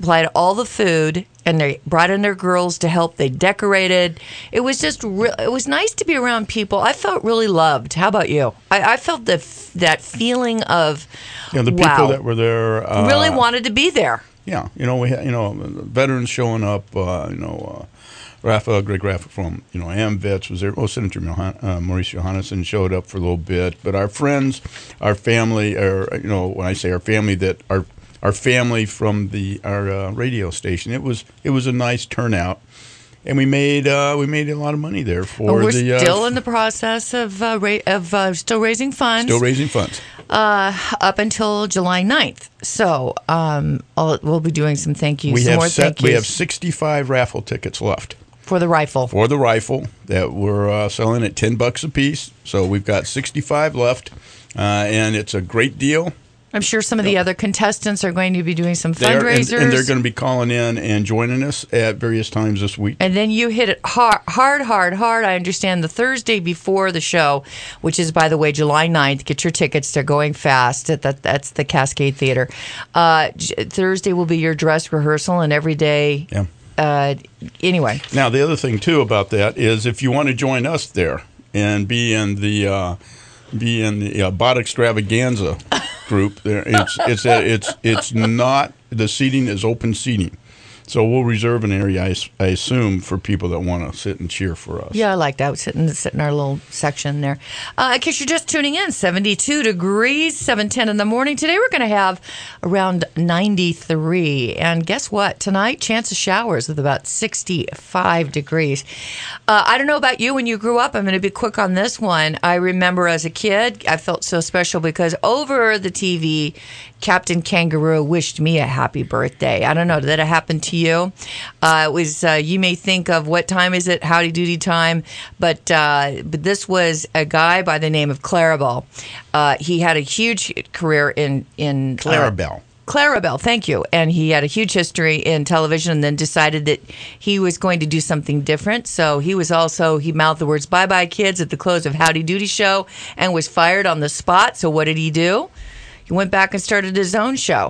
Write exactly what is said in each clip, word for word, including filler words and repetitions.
supplied all the food, and they brought in their girls to help. They decorated. It was just, re- it was nice to be around people. I felt really loved. How about you? I, I felt the f- that feeling of, yeah, the wow, people that were there uh, really wanted to be there. Yeah, you know, we had, you know, veterans showing up, uh, you know, uh, Raphael, Greg Raphael from, you know, AMVETS was there. Oh, Senator Mohan- uh, Maurice Johannesson showed up for a little bit. But our friends, our family, or, you know, when I say our family, that our our family from the our uh, radio station, it was it was a nice turnout. And we made uh, we made a lot of money there for Well, we're the. Uh, still in the process of uh, ra- of uh, still raising funds. Still raising funds. Uh, up until July ninth. So um, I'll, we'll be doing some thank yous. We some have more set, thank yous we have sixty-five raffle tickets left for the rifle. For the rifle that we're uh, selling at ten bucks a piece. So we've got sixty-five left, uh, and it's a great deal. I'm sure some of the other contestants are going to be doing some They are, fundraisers. and, and they're going to be calling in and joining us at various times this week. And then you hit it hard, hard, hard, hard. I understand the Thursday before the show, which is, by the way, July ninth. Get your tickets. They're going fast. That, that's the Cascade Theater. Uh, Thursday will be your dress rehearsal, and every day. Yeah. Uh, anyway. Now, the other thing, too, about that is if you want to join us there and be in the uh, be in the uh, Bot Extravaganza group, there it's it's a, it's it's not, the seating is open seating. So we'll reserve an area, I, I assume, for people that want to sit and cheer for us. Yeah, I like that. Sitting, sit in our little section there. Uh, in case you're just tuning in, seventy-two degrees, seven ten in the morning. Today we're going to have around ninety-three. And guess what? Tonight, chance of showers with about sixty-five degrees. Uh, I don't know about you when you grew up. I'm going to be quick on this one. I remember as a kid, I felt so special because over the T V, Captain Kangaroo wished me a happy birthday. I don't know. Did that happen to you? Uh, it was. Uh, you may think of what time is it? Howdy doody time. But uh, but this was a guy by the name of Clarabelle. Uh, he had a huge career in in Clarabelle. Uh, Clarabelle, thank you. And he had a huge history in television and then decided that he was going to do something different. So he was also, he mouthed the words, bye-bye kids at the close of Howdy Doody Show and was fired on the spot. So what did he do? He went back and started his own show.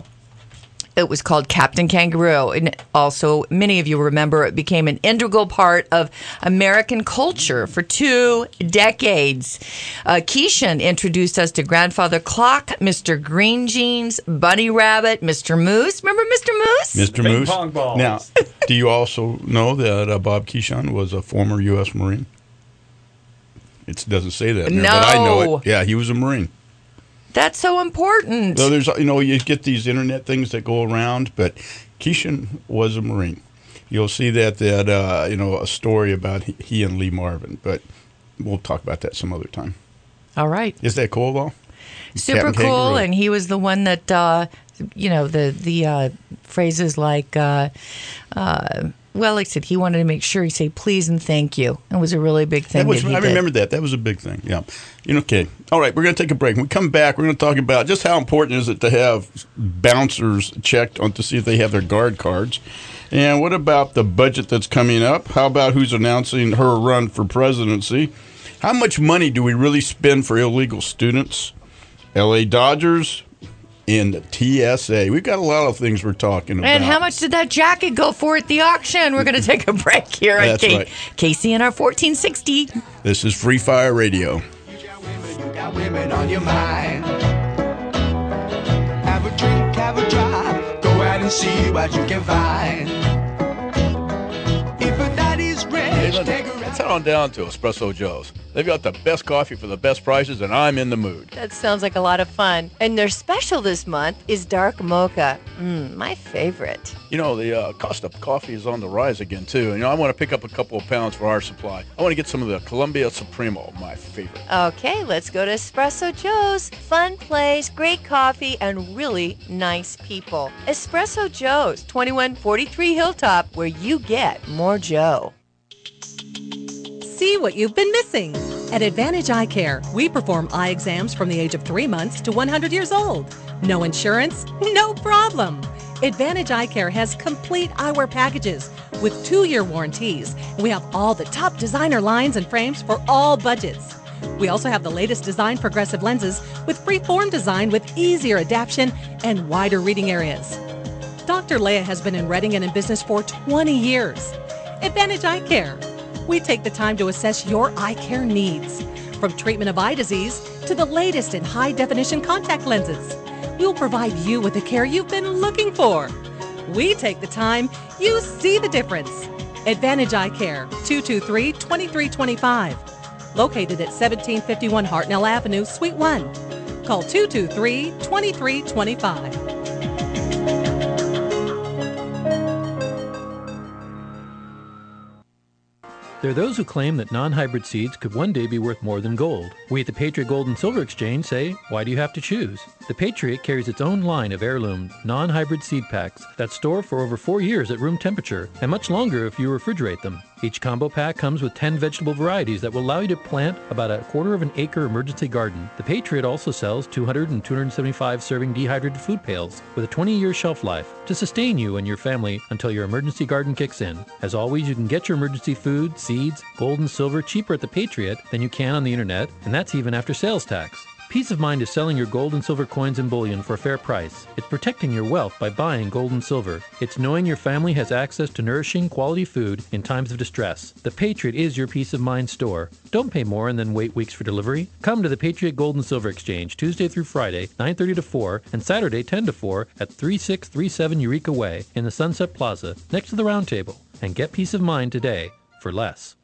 It was called Captain Kangaroo. And also, many of you remember it became an integral part of American culture for two decades. Uh, Keishan introduced us to Grandfather Clock, Mister Green Jeans, Bunny Rabbit, Mister Moose. Remember Mister Moose? Mister Ping Moose. pong balls. Now, do you also know that uh, Bob Keeshan was a former U S Marine? It doesn't say that in there, No. but I know it. Yeah, he was a Marine. That's so important. So there's, you know, you get these internet things that go around, but Keeshan was a Marine. You'll see that, that uh, you know, a story about he, he and Lee Marvin, but we'll talk about that some other time. All right. Is that cool, though? Super Captain cool, Kangaroo. and he was the one that, uh, you know, the the uh, phrases like, uh, uh, well, like I said, he wanted to make sure he say please and thank you. It was a really big thing. That was, that he I did. remember that. That was a big thing. Yeah. You know, okay. All right, we're going to take a break. When we come back, we're going to talk about just how important is it to have bouncers checked on to see if they have their guard cards. And what about the budget that's coming up? How about who's announcing her run for presidency? How much money do we really spend for illegal students? L A Dodgers and T S A. We've got a lot of things we're talking about. And how much did that jacket go for at the auction? We're going to take a break here on That's K- right. K C N R fourteen sixty. This is Free Fire Radio. You got women, you got women on your mind. Have a drink, have a drive. Go out and see what you can find. If a daddy's rich, take a Let's head on down to Espresso Joe's. They've got the best coffee for the best prices, and I'm in the mood. That sounds like a lot of fun. And their special this month is dark mocha. Mmm, my favorite. You know, the uh, cost of coffee is on the rise again, too. You know, I want to pick up a couple of pounds for our supply. I want to get some of the Columbia Supremo, my favorite. Okay, let's go to Espresso Joe's. Fun place, great coffee, and really nice people. Espresso Joe's, twenty-one forty-three Hilltop, where you get more Joe. See what you've been missing. At Advantage Eye Care, we perform eye exams from the age of three months to one hundred years old. No insurance? No problem. Advantage Eye Care has complete eyewear packages with two-year warranties. We have all the top designer lines and frames for all budgets. We also have the latest design progressive lenses with free-form design with easier adaptation and wider reading areas. Doctor Leah has been in Reading and in business for twenty years. Advantage Eye Care. We take the time to assess your eye care needs, from treatment of eye disease to the latest in high-definition contact lenses. We'll provide you with the care you've been looking for. We take the time, you see the difference. Advantage Eye Care, two two three, two three two five. Located at seventeen fifty-one Hartnell Avenue, Suite one. Call two two three, two three two five. There are those who claim that non-hybrid seeds could one day be worth more than gold. We at the Patriot Gold and Silver Exchange say, why do you have to choose? The Patriot carries its own line of heirloom, non-hybrid seed packs that store for over four years at room temperature and much longer if you refrigerate them. Each combo pack comes with ten vegetable varieties that will allow you to plant about a quarter of an acre emergency garden. The Patriot also sells two hundred and two hundred seventy-five serving dehydrated food pails with a twenty-year shelf life to sustain you and your family until your emergency garden kicks in. As always, you can get your emergency food, seeds, gold and silver cheaper at the Patriot than you can on the internet, and that's even after sales tax. Peace of mind is selling your gold and silver coins and bullion for a fair price. It's protecting your wealth by buying gold and silver. It's knowing your family has access to nourishing, quality food in times of distress. The Patriot is your peace of mind store. Don't pay more and then wait weeks for delivery. Come to the Patriot Gold and Silver Exchange Tuesday through Friday, nine thirty to four, and Saturday, ten to four at thirty-six thirty-seven Eureka Way in the Sunset Plaza, next to the Round Table. And get peace of mind today for less.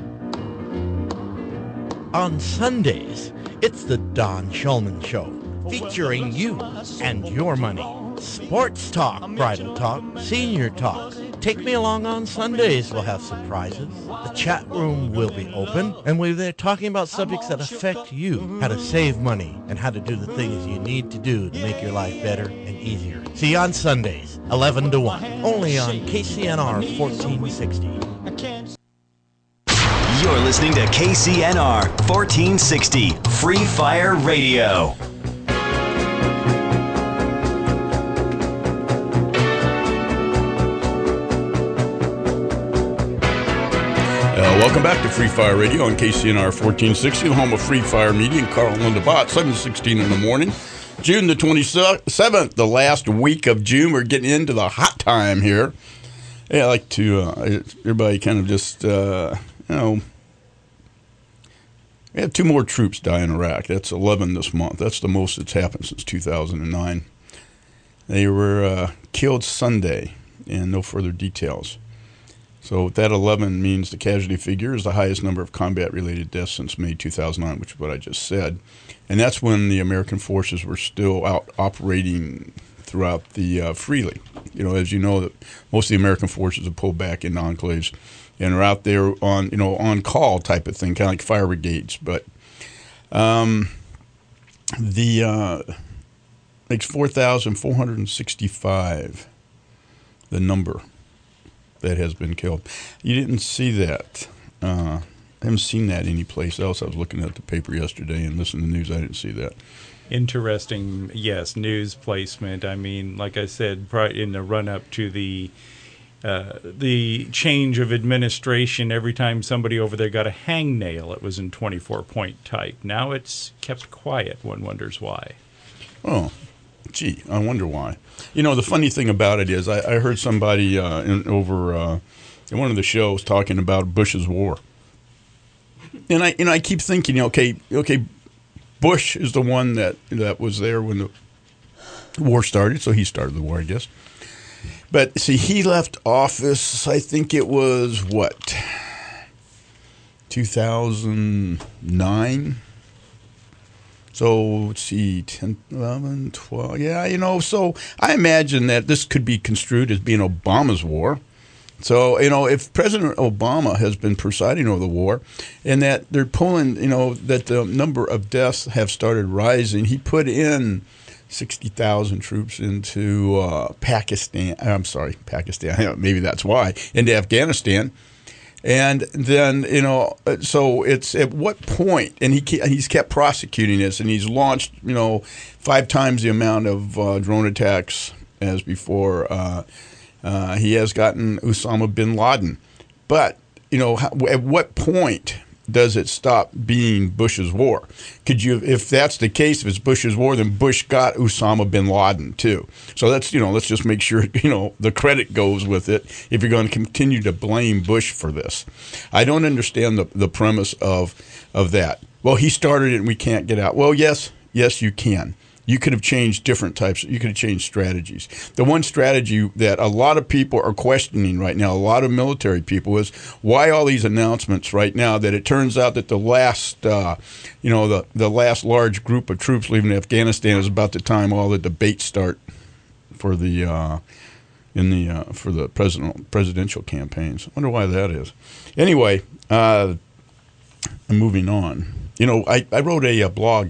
On Sundays, it's the Don Shulman Show, featuring you and your money. Sports talk, bridal talk, senior talk. Take me along on Sundays. We'll have surprises. The chat room will be open, and we're there talking about subjects that affect you, how to save money, and how to do the things you need to do to make your life better and easier. See you on Sundays, eleven to one, only on K C N R fourteen sixty. You're listening to K C N R fourteen sixty Free Fire Radio. Uh, welcome back to Free Fire Radio on K C N R fourteen sixty, the home of Free Fire Media and Carl and Linda Bott, seven sixteen in the morning. June the twenty-seventh, the last week of June. We're getting into the hot time here. Yeah, I like to, uh, everybody kind of just, uh, you know, we had two more troops die in Iraq. That's eleven this month. That's the most that's happened since two thousand nine. They were uh, killed Sunday, and no further details. So that eleven means the casualty figure is the highest number of combat-related deaths since May two thousand nine, which is what I just said. And that's when the American forces were still out operating throughout the uh, freely. You know, as you know, that most of the American forces have pulled back into enclaves and are out there on, you know, on call type of thing, kind of like fire brigades. But um, the uh, makes four thousand four hundred sixty-five, the number that has been killed. You didn't see that. Uh, I haven't seen that anyplace else. I was looking at the paper yesterday and listening to the news. I didn't see that. Interesting, yes, news placement. I mean, like I said, in the run-up to the uh, the change of administration, every time somebody over there got a hangnail, it was in twenty-four point type. Now it's kept quiet. One wonders why. Oh, gee, I wonder why. You know, the funny thing about it is I, I heard somebody uh, in, over uh, in one of the shows talking about Bush's war. And I, you know, I keep thinking, okay, okay, Bush is the one that, that was there when the war started, so he started the war, I guess. But, see, he left office, I think it was, what, two thousand nine? So, let's see, ten, eleven, twelve, yeah, you know, so I imagine that this could be construed as being Obama's war. So, you know, if President Obama has been presiding over the war and that they're pulling, you know, that the number of deaths have started rising, he put in sixty thousand troops into uh, Pakistan. I'm sorry, Pakistan. Maybe that's why. Into Afghanistan. And then, you know, so it's at what point, and he he's kept prosecuting this, and he's launched, you know, five times the amount of uh, drone attacks as before. Uh, uh, he has gotten Osama bin Laden. But, you know, how, at what point does it stop being Bush's war? Could you, if that's the case, if it's Bush's war, then Bush got Osama bin Laden too. So that's, you know, let's just make sure, you know, the credit goes with it if you're going to continue to blame Bush for this. I don't understand the, the premise of of that. Well, he started it and we can't get out. Well, yes, yes, you can. You could have changed different types. You could have changed strategies. The one strategy that a lot of people are questioning right now, a lot of military people, is why all these announcements right now that it turns out that the last, uh, you know, the, the last large group of troops leaving Afghanistan is about the time all the debates start for the uh, in the uh, for the president presidential campaigns. I wonder why that is. Anyway, uh, moving on. You know, I, I wrote a, a blog.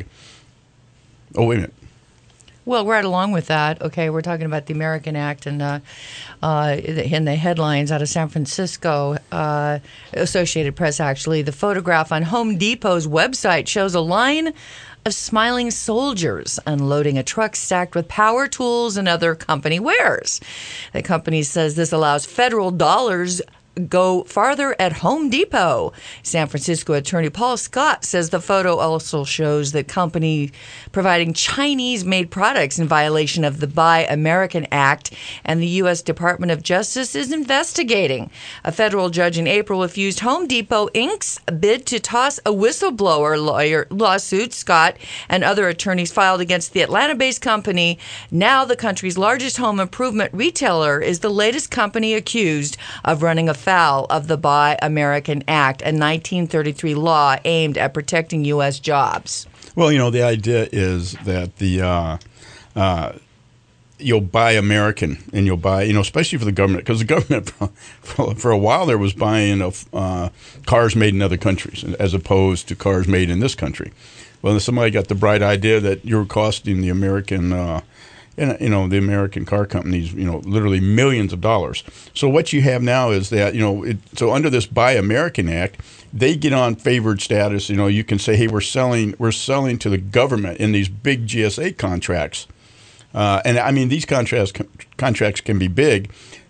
Oh, wait a minute. Well, right along with that, okay, we're talking about the American Act, and uh, uh, in the headlines out of San Francisco, uh, Associated Press actually, the photograph on Home Depot's website shows a line of smiling soldiers unloading a truck stacked with power tools and other company wares. The company says this allows federal dollars go farther at Home Depot. San Francisco attorney Paul Scott says the photo also shows the company providing Chinese-made products in violation of the Buy American Act, and the U S Department of Justice is investigating. A federal judge in April refused Home Depot Incorporated's bid to toss a whistleblower lawyer lawsuit. Scott and other attorneys filed against the Atlanta-based company. Now the country's largest home improvement retailer is the latest company accused of running a foul of the Buy American Act, a nineteen thirty-three law aimed at protecting U S jobs. Well, you know, the idea is that the uh, uh, you'll buy American, and you'll buy, you know, especially for the government, because the government for, for a while there was buying of uh, cars made in other countries as opposed to cars made in this country. Well, somebody got the bright idea that you're costing the American uh, And, you know, the American car companies, you know, literally millions of dollars. So what you have now is that, you know, it, so under this Buy American Act, they get on favored status. You know, you can say, hey, we're selling, we're selling to the government in these big G S A contracts. Uh, and I mean, these contracts contracts can be big,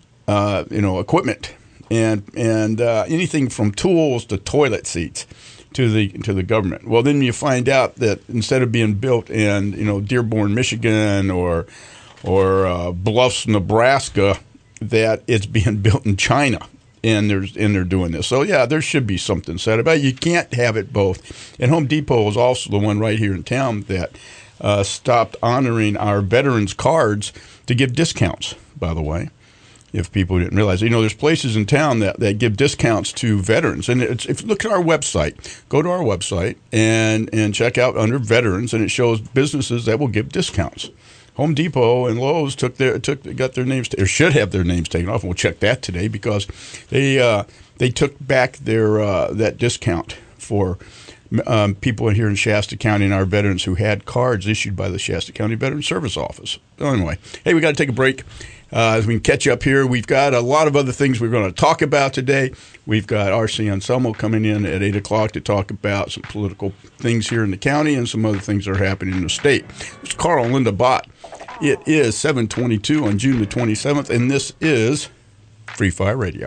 uh, you know, equipment and and uh, anything from tools to toilet seats to the to the government. Well, then you find out that instead of being built in, you know, Dearborn, Michigan, or or uh, Bluffs, Nebraska, that it's being built in China, and there's and they're doing this. So yeah, there should be something said about it. You can't have it both. And Home Depot is also the one right here in town that uh, stopped honoring our veterans cards to give discounts. By the way, if people didn't realize, you know, there's places in town that, that give discounts to veterans. And it's, if you look at our website, go to our website and, and check out under veterans, and it shows businesses that will give discounts. Home Depot and Lowe's took their took got their names, or should have their names taken off, and we'll check that today, because they uh, they took back their uh, that discount for um, people here in Shasta County and our veterans who had cards issued by the Shasta County Veterans Service Office. So anyway, hey, we got to take a break. Uh, as we can catch up here, we've got a lot of other things we're going to talk about today. We've got R C Anselmo coming in at eight o'clock to talk about some political things here in the county and some other things that are happening in the state. It's Carl and Linda Bott. It is seven twenty-two on June the twenty-seventh, and this is Free Fire Radio.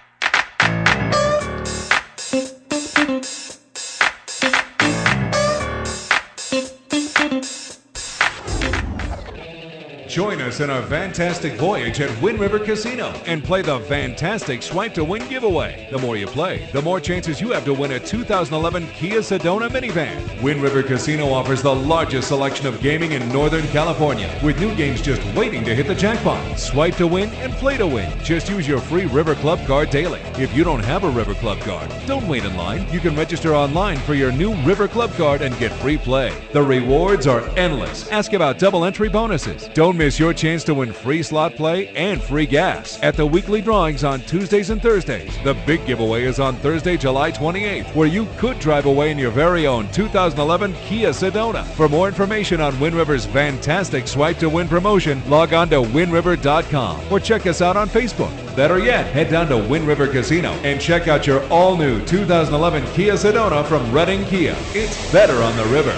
Join us in our fantastic voyage at Wind River Casino and play the fantastic Swipe to Win giveaway. The more you play, the more chances you have to win a two thousand eleven Kia Sedona minivan. Wind River Casino offers the largest selection of gaming in Northern California, with new games just waiting to hit the jackpot. Swipe to win and play to win. Just use your free River Club card daily. If you don't have a River Club card, don't wait in line. You can register online for your new River Club card and get free play. The rewards are endless. Ask about double entry bonuses. Don't miss your chance to win free slot play and free gas at the weekly drawings on Tuesdays and Thursdays. The big giveaway is on Thursday, July twenty-eighth, where you could drive away in your very own two thousand eleven Kia Sedona. For more information on Wind River's fantastic Swipe to Win promotion, log on to wind river dot com or check us out on Facebook. Better yet, head down to Wind River Casino and check out your all-new two thousand eleven Kia Sedona from Redding Kia. It's better on the river.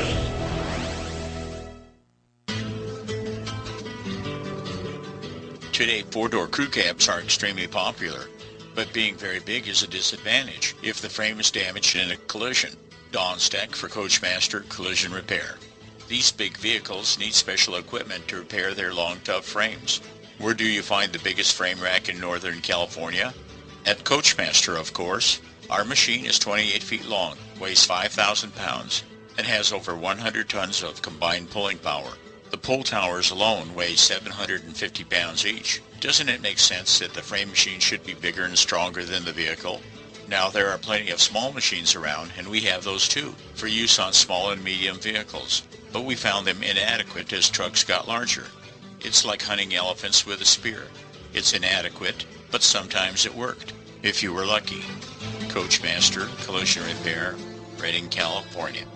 Today, four-door crew cabs are extremely popular. but being very big is a disadvantage if the frame is damaged in a collision. Dawnstack for Coachmaster Collision Repair. These big vehicles need special equipment to repair their long, tough frames. Where do you find the biggest frame rack in Northern California? At Coachmaster, of course. Our machine is twenty-eight feet long, weighs five thousand pounds, and has over one hundred tons of combined pulling power. The pull towers alone weigh seven hundred fifty pounds each. Doesn't it make sense that the frame machine should be bigger and stronger than the vehicle? Now there are plenty of small machines around, and we have those too, for use on small and medium vehicles. But we found them inadequate as trucks got larger. It's like hunting elephants with a spear. It's inadequate, but sometimes it worked, if you were lucky. Coachmaster Collision Repair, Redding, California.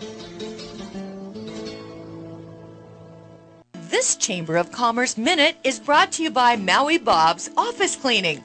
This Chamber of Commerce Minute is brought to you by Maui Bob's Office Cleaning.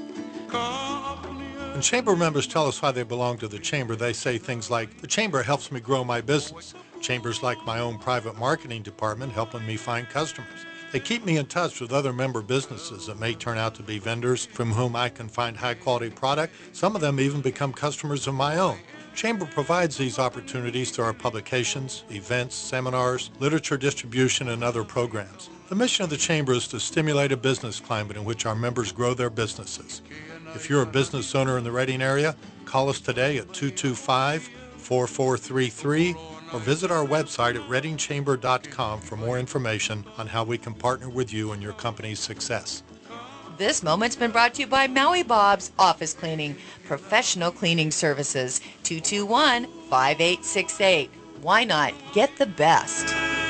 When Chamber members tell us why they belong to the Chamber, they say things like, the Chamber helps me grow my business. Chamber's like my own private marketing department, helping me find customers. They keep me in touch with other member businesses that may turn out to be vendors from whom I can find high-quality product. Some of them even become customers of my own. Chamber provides these opportunities through our publications, events, seminars, literature distribution, and other programs. The mission of the Chamber is to stimulate a business climate in which our members grow their businesses. If you're a business owner in the Redding area, call us today at two two five, four four three three or visit our website at redding chamber dot com for more information on how we can partner with you in your company's success. This moment's been brought to you by Maui Bob's Office Cleaning, professional cleaning services, two two one, five eight six eight. Why not get the best?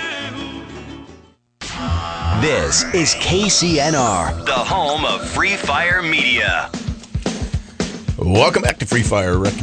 This is K C N R, the home of Free Fire Media. Welcome back to Free Fire, Rick.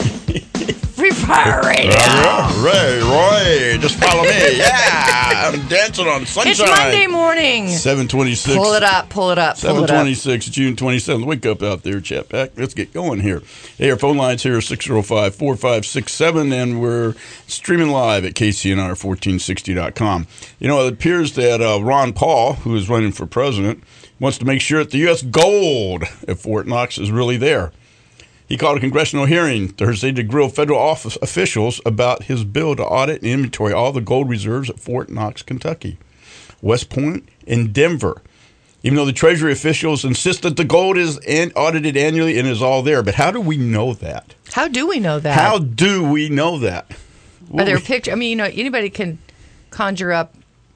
Free Fire Radio. Uh, Ray, Roy, just follow me. Yeah, I'm dancing on sunshine. It's Monday morning. seven twenty-six. Pull it up, pull it up, pull it up. seven twenty-six, June twenty-seventh. Wake up out there, chat back. Let's get going here. Hey, our phone lines here are six oh five, four five six seven, and we're streaming live at K C N R fourteen sixty dot com. You know, it appears that uh, Ron Paul, who is running for president, wants to make sure that the U S gold at Fort Knox is really there. He called a congressional hearing Thursday to grill federal office officials about his bill to audit and inventory all the gold reserves at Fort Knox, Kentucky, West Point, and Denver. Even though the Treasury officials insist that the gold is an- audited annually and is all there. But how do we know that? How do we know that? How do we know that? Are there pictures? I mean, you know, anybody can conjure up.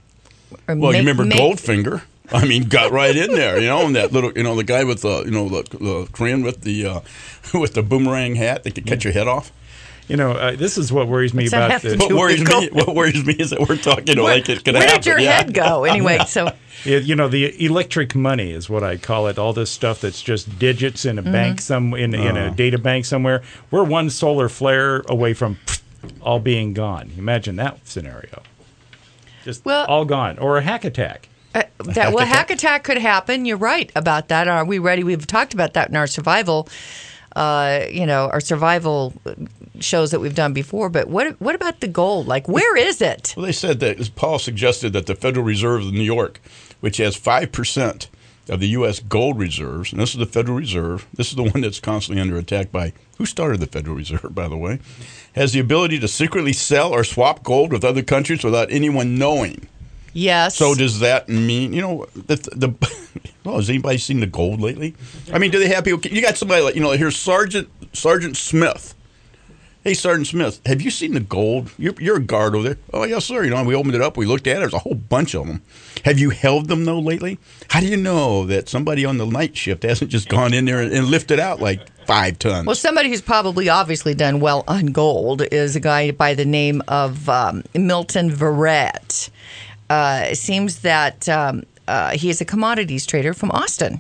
Or well, make, you remember make, Goldfinger? I mean, got right in there, you know, and that little, you know, the guy with the, you know, the, the Korean with the uh, with the boomerang hat that could cut your head off. You know, uh, this is what worries me What's that about have to the. do What worries with me? What worries me is that we're talking Where- like it could Where happen. did your yeah. head go? Anyway, so Yeah, you know, the electric money is what I call it. All this stuff that's just digits in a Mm-hmm. bank some in, in a data bank somewhere. We're one solar flare away from all being gone. Imagine that scenario. Just Well- all gone, or a hack attack. Uh, that well, hack attack could happen. You're right about that. Are we ready? We've talked about that in our survival, uh, you know, our survival shows that we've done before. But what what about the gold? Like, where is it? Well, they said that as Paul suggested that the Federal Reserve of New York, which has five percent of the U S gold reserves, and this is the Federal Reserve, this is the one that's constantly under attack by who started the Federal Reserve, by the way, has the ability to secretly sell or swap gold with other countries without anyone knowing. Yes. So does that mean, you know, the, the well, has anybody seen the gold lately? I mean, do they have people? You got somebody like, you know, here's Sergeant Sergeant Smith. Hey, Sergeant Smith, have you seen the gold? You're, you're a guard over there. Oh, yes, sir. You know, we opened it up. We looked at it. There's a whole bunch of them. Have you held them, though, lately? How do you know that somebody on the night shift hasn't just gone in there and, and lifted out like five tons? Well, somebody who's probably obviously done well on gold is a guy by the name of um, Milton Verrett. Uh, it seems that um, uh, he is a commodities trader from Austin.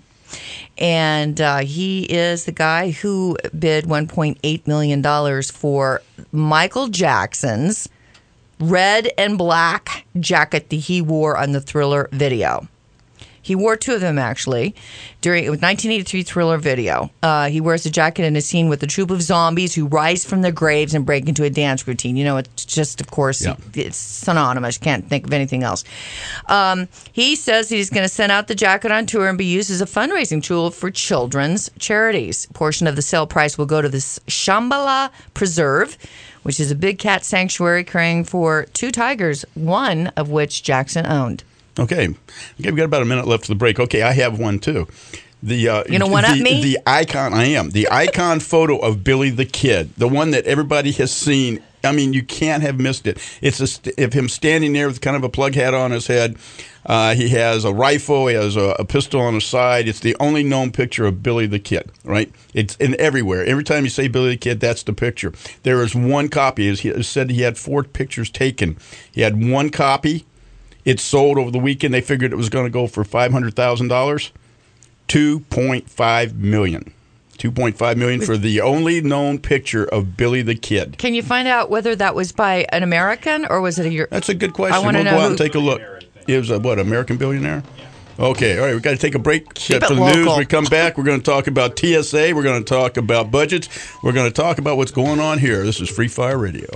And uh, he is the guy who bid one point eight million dollars for Michael Jackson's red and black jacket that he wore on the Thriller video. He wore two of them, actually, during a nineteen eighty-three Thriller video. Uh, he wears the jacket in a scene with a troop of zombies who rise from their graves and break into a dance routine. You know, it's just, of course, Yeah. it's synonymous. Can't think of anything else. Um, he says he's going to send out the jacket on tour and be used as a fundraising tool for children's charities. A portion of the sale price will go to the Shambhala Preserve, which is a big cat sanctuary caring for two tigers, one of which Jackson owned. Okay. Okay, we've got about a minute left to the break. Okay, I have one too. The uh, You gonna one-up the, me? The icon, I am. The icon photo of Billy the Kid, the one that everybody has seen. I mean, you can't have missed it. It's a st- of him standing there with kind of a plug hat on his head. Uh, he has a rifle. He has a, a pistol on his side. It's the only known picture of Billy the Kid, right? It's in everywhere. Every time you say Billy the Kid, that's the picture. There is one copy. As he said, he had four pictures taken. He had one copy. It sold over the weekend. They figured it was going to go for five hundred thousand dollars. two point five million dollars. two point five million dollars for the only known picture of Billy the Kid. Can you find out whether that was by an American or was it a Euro- That's a good question. I want to We'll know go out who- and take a look. It was a, what, American billionaire? Okay, all right, we've got to take a break. Keep for it the local. news, we come back, we're going to talk about T S A, we're going to talk about budgets, we're going to talk about what's going on here. This is Free Fire Radio.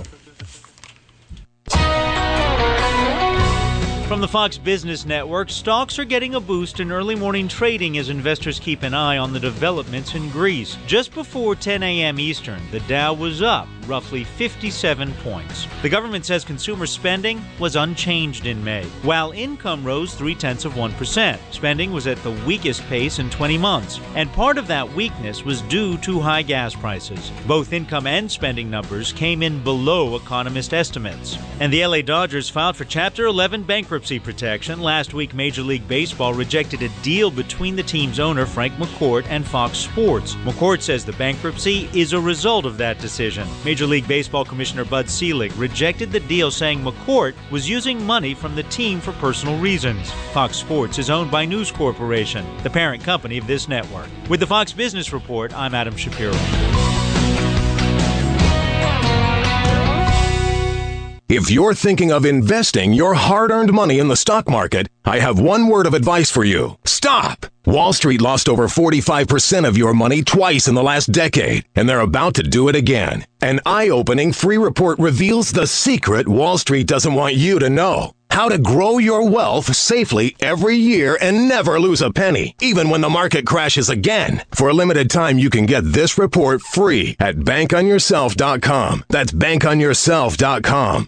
From the Fox Business Network, stocks are getting a boost in early morning trading as investors keep an eye on the developments in Greece. Just before ten a.m. Eastern, the Dow was up roughly fifty-seven points. The government says consumer spending was unchanged in May, while income rose three-tenths of one percent. Spending was at the weakest pace in twenty months, and part of that weakness was due to high gas prices. Both income and spending numbers came in below economist estimates. And the L A Dodgers filed for Chapter eleven bankruptcy protection. Last week, Major League Baseball rejected a deal between the team's owner, Frank McCourt, and Fox Sports. McCourt says the bankruptcy is a result of that decision. Major League Baseball Commissioner Bud Selig rejected the deal, saying McCourt was using money from the team for personal reasons. Fox Sports is owned by News Corporation, the parent company of this network. With the Fox Business Report, I'm Adam Shapiro. If you're thinking of investing your hard-earned money in the stock market, I have one word of advice for you. Stop! Wall Street lost over forty-five percent of your money twice in the last decade, and they're about to do it again. An eye-opening free report reveals the secret Wall Street doesn't want you to know. How to grow your wealth safely every year and never lose a penny, even when the market crashes again. For a limited time, you can get this report free at bank on yourself dot com. That's bank on yourself dot com.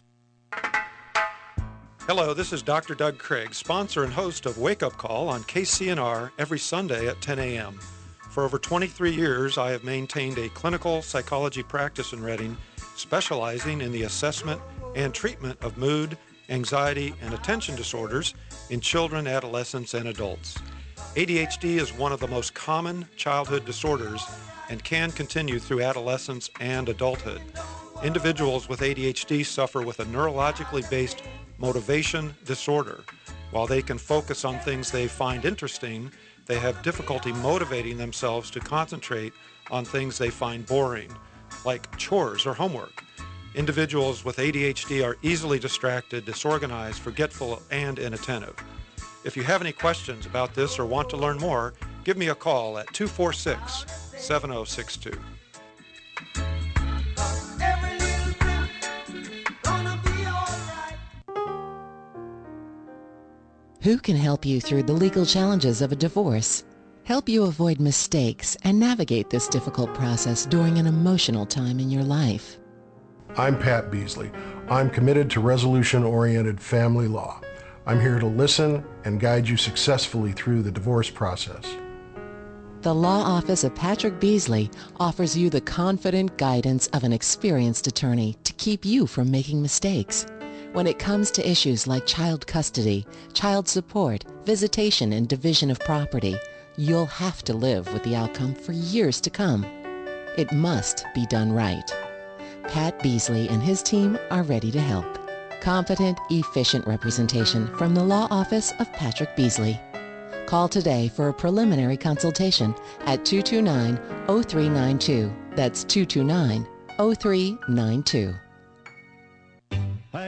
Hello, this is Doctor Doug Craig, sponsor and host of Wake Up Call on K C N R every Sunday at ten a.m. For over twenty-three years, I have maintained a clinical psychology practice in Reading, specializing in the assessment and treatment of mood, anxiety, and attention disorders in children, adolescents, and adults. A D H D is one of the most common childhood disorders and can continue through adolescence and adulthood. Individuals with A D H D suffer with a neurologically based motivation disorder. While they can focus on things they find interesting, they have difficulty motivating themselves to concentrate on things they find boring, like chores or homework. Individuals with A D H D are easily distracted, disorganized, forgetful, and inattentive. If you have any questions about this or want to learn more, give me a call at two four six, seven zero six two. Who can help you through the legal challenges of a divorce? Help you avoid mistakes and navigate this difficult process during an emotional time in your life. I'm Pat Beasley. I'm committed to resolution-oriented family law. I'm here to listen and guide you successfully through the divorce process. The law office of Patrick Beasley offers you the confident guidance of an experienced attorney to keep you from making mistakes. When it comes to issues like child custody, child support, visitation, and division of property, you'll have to live with the outcome for years to come. It must be done right. Pat Beasley and his team are ready to help. Competent, efficient representation from the law office of Patrick Beasley. Call today for a preliminary consultation at two two nine, oh three nine two. That's two two nine, oh three nine two.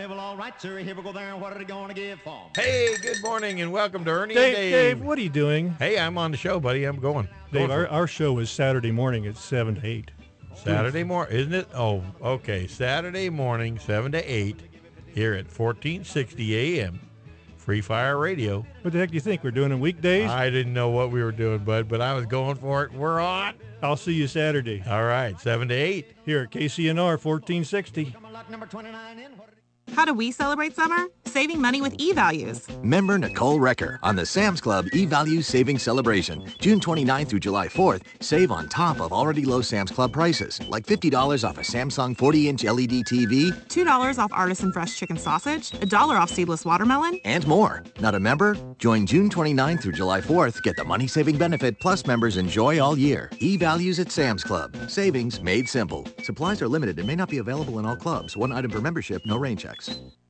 right, sir. Here we go there. What are they going to give for 'em? Hey, good morning and welcome to Ernie Dave, and Dave. Dave, what are you doing? Hey, I'm on the show, buddy. I'm going. Dave, Going our, for it. our show is Saturday morning at seven to eight. Saturday morning, isn't it? Oh, okay. Saturday morning, seven to eight, here at fourteen sixty A M, Free Fire Radio. What the heck do you think? We're doing it weekdays? I didn't know what we were doing, bud, but I was going for it. We're on. I'll see you Saturday. All right, seven to eight. Here at K C N R fourteen sixty. How do we celebrate summer? Saving money with e-values. Member Nicole Recker on the Sam's Club e-Value Savings Celebration. June twenty-ninth through July fourth, save on top of already low Sam's Club prices, like fifty dollars off a Samsung forty inch L E D T V. two dollars off Artisan Fresh Chicken Sausage. a dollar off Seedless Watermelon. And more. Not a member? Join June twenty-ninth through July fourth. Get the money-saving benefit plus members enjoy all year. E-Values at Sam's Club. Savings made simple. Supplies are limited and may not be available in all clubs. One item per membership, no rain checks.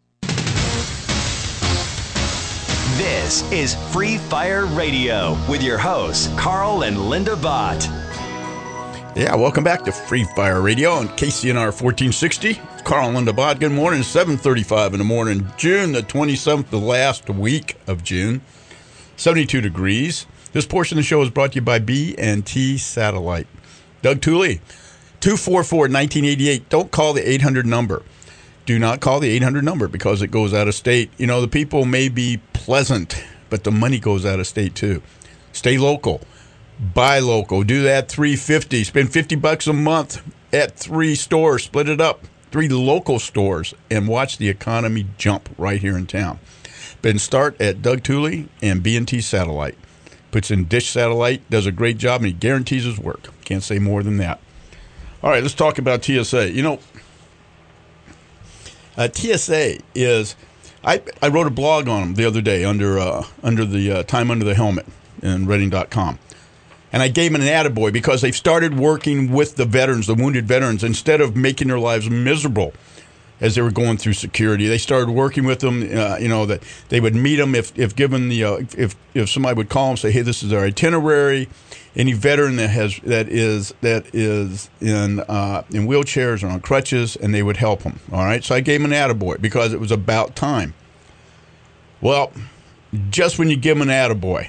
This is Free Fire Radio with your hosts, Carl and Linda Bott. Yeah, welcome back to Free Fire Radio on K C N R fourteen sixty. Carl and Linda Bott. Good morning. seven thirty-five in the morning. June the twenty-seventh, the last week of June. seventy-two degrees. This portion of the show is brought to you by B and T Satellite. Doug Tooley, two four four, one nine eight eight. Don't call the eight hundred number. Do not call the eight hundred number because it goes out of state. You know, the people may be pleasant, but the money goes out of state too. Stay local. Buy local. Do that three fifty. Spend fifty bucks a month at three stores. Split it up. Three local stores and watch the economy jump right here in town. Then start at Doug Tooley and B and T Satellite. Puts in Dish Satellite, does a great job, and he guarantees his work. Can't say more than that. All right, let's talk about T S A. You know, Uh, T S A is, I, I wrote a blog on them the other day under uh, under the uh, Time Under the Helmet in Reading dot com. And I gave them an attaboy because they've started working with the veterans, the wounded veterans, instead of making their lives miserable as they were going through security. They started working with them, uh, you know, that they would meet them if, if given the, uh, if, if somebody would call them and say, hey, this is our itinerary. Any veteran that has that is that is in uh, in wheelchairs or on crutches, and they would help them. All right, so I gave them an attaboy because it was about time. Well, just when you give them an attaboy,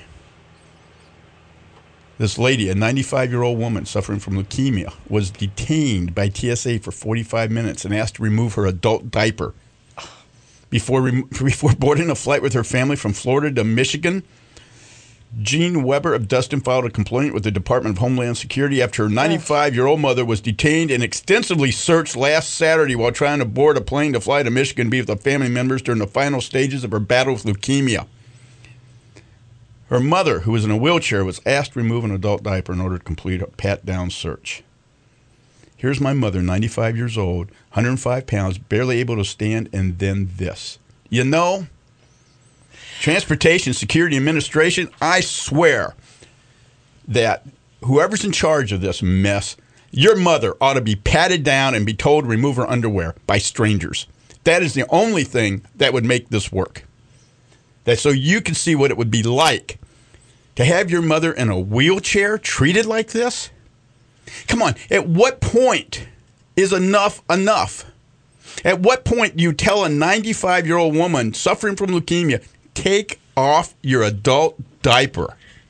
this lady, a ninety-five-year-old woman suffering from leukemia, was detained by T S A for forty-five minutes and asked to remove her adult diaper before rem- before boarding a flight with her family from Florida to Michigan. Jean Weber of Dustin filed a complaint with the Department of Homeland Security after her ninety-five-year-old mother was detained and extensively searched last Saturday while trying to board a plane to fly to Michigan to be with the family members during the final stages of her battle with leukemia. Her mother, who was in a wheelchair, was asked to remove an adult diaper in order to complete a pat-down search. Here's my mother, ninety-five years old, one hundred five pounds, barely able to stand, and then this. You know, Transportation Security Administration, I swear that whoever's in charge of this mess, your mother ought to be patted down and be told to remove her underwear by strangers. That is the only thing that would make this work. That so you can see what it would be like to have your mother in a wheelchair treated like this. Come on, at what point is enough enough? At what point do you tell a ninety-five-year-old woman suffering from leukemia, take off your adult diaper?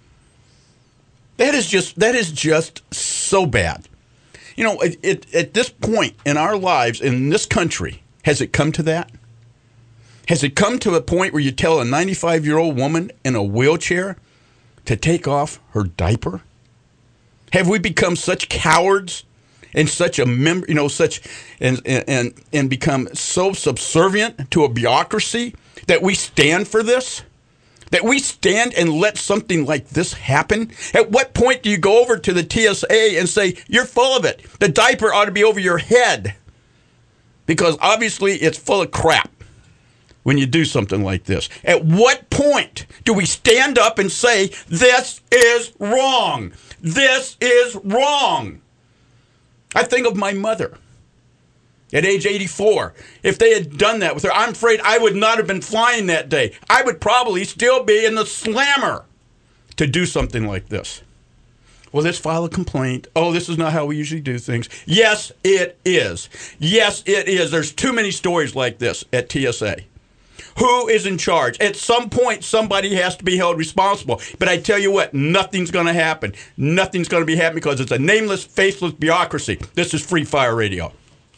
That is just that is just so bad. You know, it, it, at this point in our lives in this country, has it come to that? Has it come to a point where you tell a ninety-five-year-old woman in a wheelchair to take off her diaper? Have we become such cowards and such a member, you know, such and and and become so subservient to a bureaucracy that we stand for this? That we stand and let something like this happen? At what point do you go over to the T S A and say, you're full of it? The diaper ought to be over your head. Because obviously it's full of crap when you do something like this. At what point do we stand up and say, this is wrong? This is wrong. I think of my mother. At age eighty-four, if they had done that with her, I'm afraid I would not have been flying that day. I would probably still be in the slammer to do something like this. Well, let's file a complaint. Oh, this is not how we usually do things. Yes, it is. Yes, it is. There's too many stories like this at T S A. Who is in charge? At some point, somebody has to be held responsible. But I tell you what, nothing's going to happen. Nothing's going to be happening because it's a nameless, faceless bureaucracy. This is Free Fire Radio.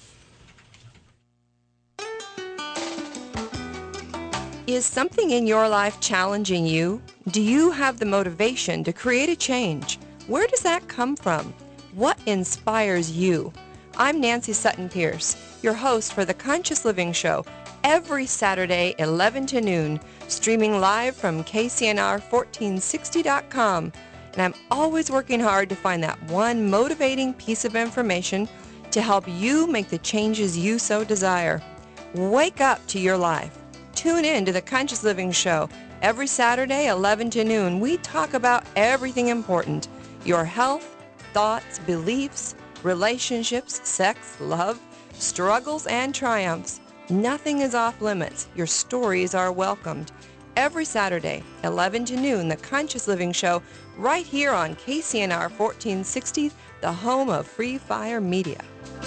Is something in your life challenging you? Do you have the motivation to create a change? Where does that come from? What inspires you? I'm Nancy Sutton Pierce, your host for the Conscious Living Show, every Saturday, eleven to noon, streaming live from K C N R fourteen sixty dot com. And I'm always working hard to find that one motivating piece of information to help you make the changes you so desire. Wake up to your life. Tune in to the Conscious Living Show. Every Saturday, eleven to noon, we talk about everything important. Your health, thoughts, beliefs, relationships, sex, love, struggles, and triumphs. Nothing is off limits. Your stories are welcomed. Every Saturday, eleven to noon, the Conscious Living Show, right here on K C N R fourteen sixty, the home of Free Fire Media.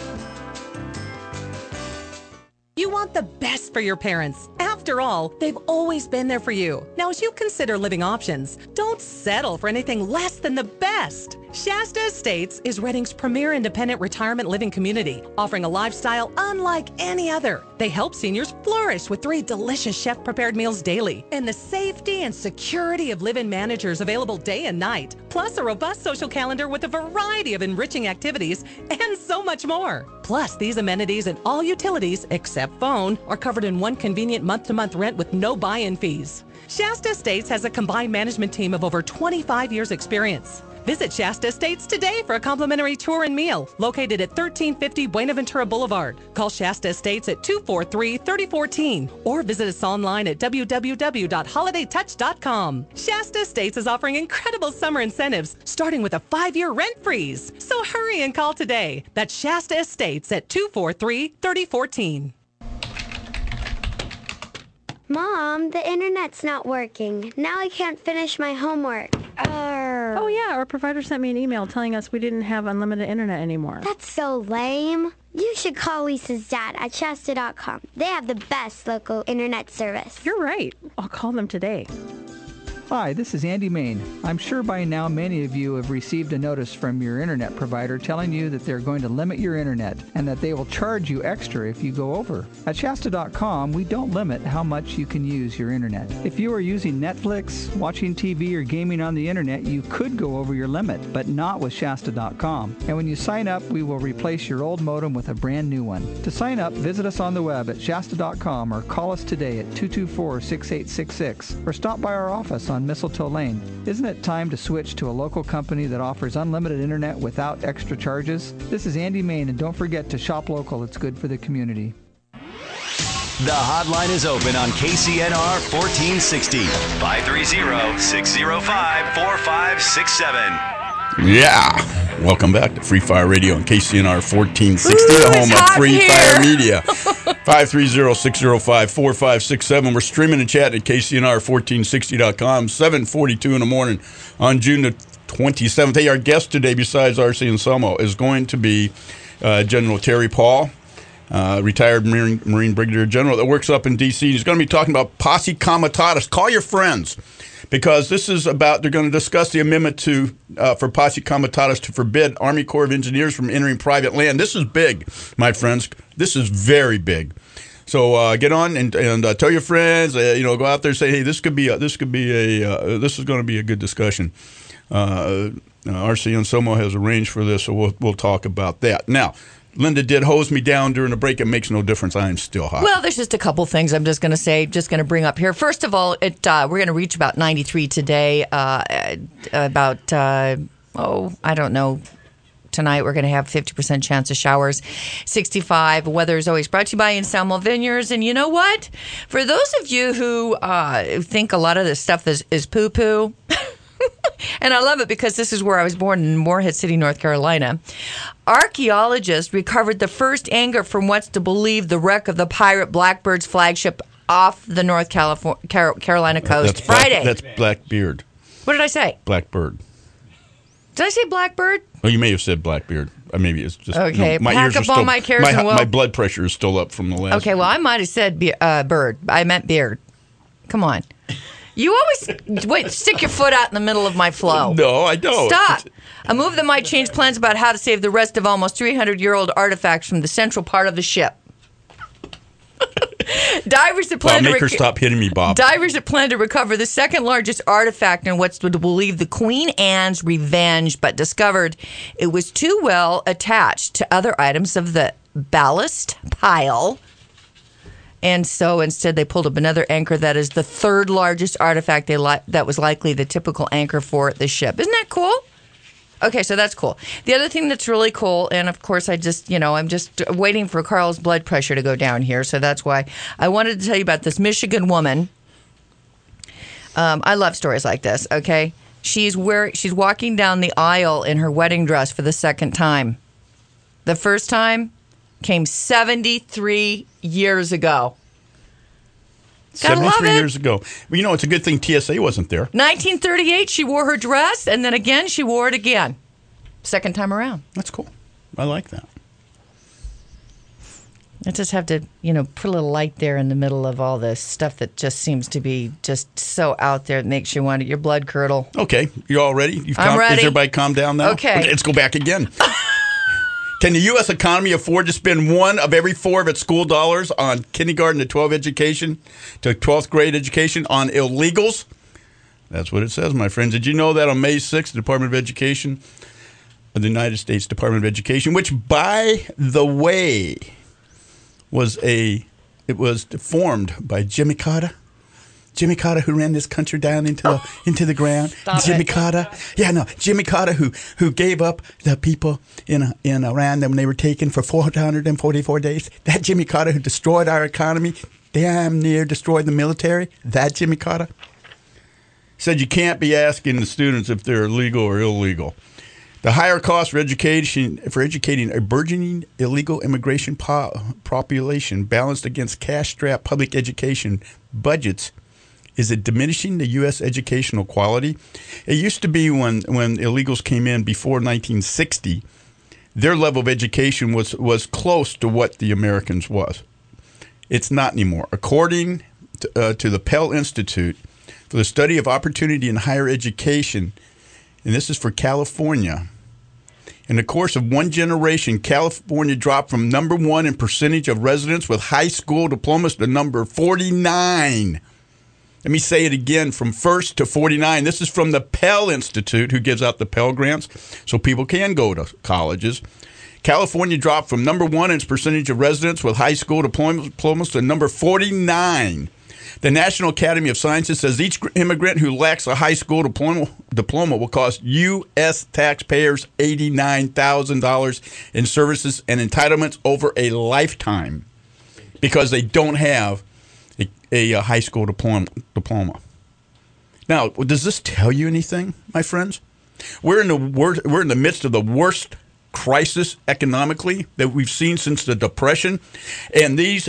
You want the best for your parents. After all, they've always been there for you. Now, as you consider living options, don't settle for anything less than the best. Shasta Estates is Redding's premier independent retirement living community, offering a lifestyle unlike any other. They help seniors flourish with three delicious chef-prepared meals daily and the safety and security of live-in managers available day and night, plus a robust social calendar with a variety of enriching activities and so much more. Plus, these amenities and all utilities, except phone, are covered in one convenient month-to-month rent with no buy-in fees. Shasta Estates has a combined management team of over twenty-five years experience. Visit Shasta Estates today for a complimentary tour and meal, located at thirteen fifty Buenaventura Boulevard. Call Shasta Estates at two four three, three oh one four or visit us online at w w w dot holiday touch dot com. Shasta Estates is offering incredible summer incentives, starting with a five-year rent freeze. So hurry and call today. That's Shasta Estates at two four three, three oh one four. Mom, the internet's not working. Now I can't finish my homework. Arr. Oh, yeah, our provider sent me an email telling us we didn't have unlimited internet anymore. That's so lame. You should call Lisa's dad at Shasta dot com. They have the best local internet service. You're right. I'll call them today. Hi, this is Andy Main. I'm sure by now many of you have received a notice from your internet provider telling you that they're going to limit your internet and that they will charge you extra if you go over. At Shasta dot com, we don't limit how much you can use your internet. If you are using Netflix, watching T V, or gaming on the internet, you could go over your limit, but not with Shasta dot com. And when you sign up, we will replace your old modem with a brand new one. To sign up, visit us on the web at Shasta dot com or call us today at two two four, six eight six six or stop by our office on Mistletoe Lane. Isn't it time to switch to a local company that offers unlimited internet without extra charges? This is Andy Main, and don't forget to shop local. It's good for the community. The hotline is open on K C N R fourteen sixty, five three zero, six zero five, four five six seven. Yeah. Welcome back to Free Fire Radio on K C N R fourteen sixty, Ooh, the home of Free here. Fire Media. five three zero, six zero five, four five six seven. We're streaming and chatting at K C N R fourteen sixty dot com, seven forty-two in the morning on June the twenty-seventh. Hey, our guest today, besides R C Anselmo, is going to be uh, General Terry Paul, uh, retired Marine, Marine Brigadier General that works up in D C He's going to be talking about Posse Comitatus. Call your friends, because this is about, they're going to discuss the amendment to uh, for Posse Comitatus to forbid Army Corps of Engineers from entering private land. This is big, my friends. This is very big. So uh, get on and, and uh, tell your friends. Uh, you know, go out there and say, hey, this could be a, this could be a uh, this is going to be a good discussion. Uh, uh, R C Anselmo has arranged for this, so we'll we'll talk about that now. Linda did hose me down during the break. It makes no difference. I am still hot. Well, there's just a couple things I'm just going to say, just going to bring up here. First of all, it uh, we're going to reach about ninety-three today. Uh, about, uh, oh, I don't know. Tonight we're going to have fifty percent chance of showers. sixty-five. Weather is always brought to you by Anselmo Vineyards. And you know what? For those of you who uh, think a lot of this stuff is, is poo-poo, and I love it because this is where I was born in Morehead City, North Carolina. Archaeologists recovered the first anchor from what's to believe the wreck of the pirate Blackbird's flagship off the North California, Carolina coast that's Friday. Black, that's Blackbeard. What did I say? Blackbird. Did I say Blackbird? Well, you may have said Blackbeard. Or maybe it's just Okay, you know, my pack ears up are still, all my cares my, and woe. my blood pressure is still up from the last. Okay, well, I might have said be- uh, bird. I meant beard. Come on. You always wait. Stick your foot out in the middle of my flow. No, I don't. Stop. A move that might change plans about how to save the rest of almost three hundred year old artifacts from the central part of the ship. Divers that plan Bob, to make her rec- stop hitting me, Bob. Divers that plan to recover the second largest artifact in what's believed the Queen Anne's Revenge, but discovered it was too well attached to other items of the ballast pile. And so instead they pulled up another anchor that is the third largest artifact they li- that was likely the typical anchor for the ship. Isn't that cool? Okay, so that's cool. The other thing that's really cool, and of course I just, you know, I'm just waiting for Carl's blood pressure to go down here, so that's why I wanted to tell you about this Michigan woman. Um, I love stories like this, okay? She's wearing, she's walking down the aisle in her wedding dress for the second time. The first time came seventy-three years ago. Gotta love seventy-three it. years ago. Well, you know, it's a good thing T S A wasn't there. nineteen thirty-eight, she wore her dress, and then again, she wore it again. Second time around. That's cool. I like that. I just have to, you know, put a little light there in the middle of all this stuff that just seems to be just so out there. It makes you want your blood curdle. Okay, you all ready? You've I'm calm- ready. Is everybody calm down now? Okay. Let's go back again. Can the U S economy afford to spend one of every four of its school dollars on kindergarten to twelve education, to twelfth grade education on illegals? That's what it says, my friends. Did you know that on May sixth, the Department of Education, the United States Department of Education, which, by the way, was a, it was formed by Jimmy Carter. Jimmy Carter, who ran this country down into the, into the ground. Stop Jimmy it. Carter, yeah, no, Jimmy Carter, who who gave up the people in in Iran when they were taken for four hundred forty-four days. That Jimmy Carter who destroyed our economy, damn near destroyed the military. That Jimmy Carter said you can't be asking the students if they're legal or illegal. The higher cost for education for educating a burgeoning illegal immigration po- population balanced against cash-strapped public education budgets. Is it diminishing the U S educational quality? It used to be when, when illegals came in before nineteen sixty, their level of education was, was close to what the Americans was. It's not anymore. According to, uh, to the Pell Institute for the Study of Opportunity in Higher Education, and this is for California, in the course of one generation, California dropped from number one in percentage of residents with high school diplomas to number forty-nine. Let me say it again, from first to forty-nine. This is from the Pell Institute, who gives out the Pell Grants, so people can go to colleges. California dropped from number one in its percentage of residents with high school diplomas to number forty-nine. The National Academy of Sciences says each immigrant who lacks a high school diploma, diploma will cost U S taxpayers eighty-nine thousand dollars in services and entitlements over a lifetime because they don't have A, a, a high school diploma, diploma. Now, does this tell you anything, my friends? We're in the wor- we're in the midst of the worst crisis economically that we've seen since the Depression, and these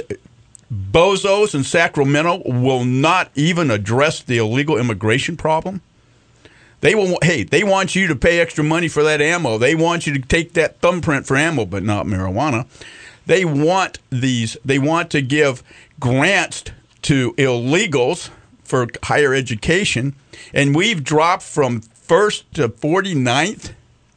bozos in Sacramento will not even address the illegal immigration problem. They will. Hey, they want you to pay extra money for that ammo. They want you to take that thumbprint for ammo, but not marijuana. They want these. They want to give grants to illegals for higher education, and we've dropped from first to forty-ninth.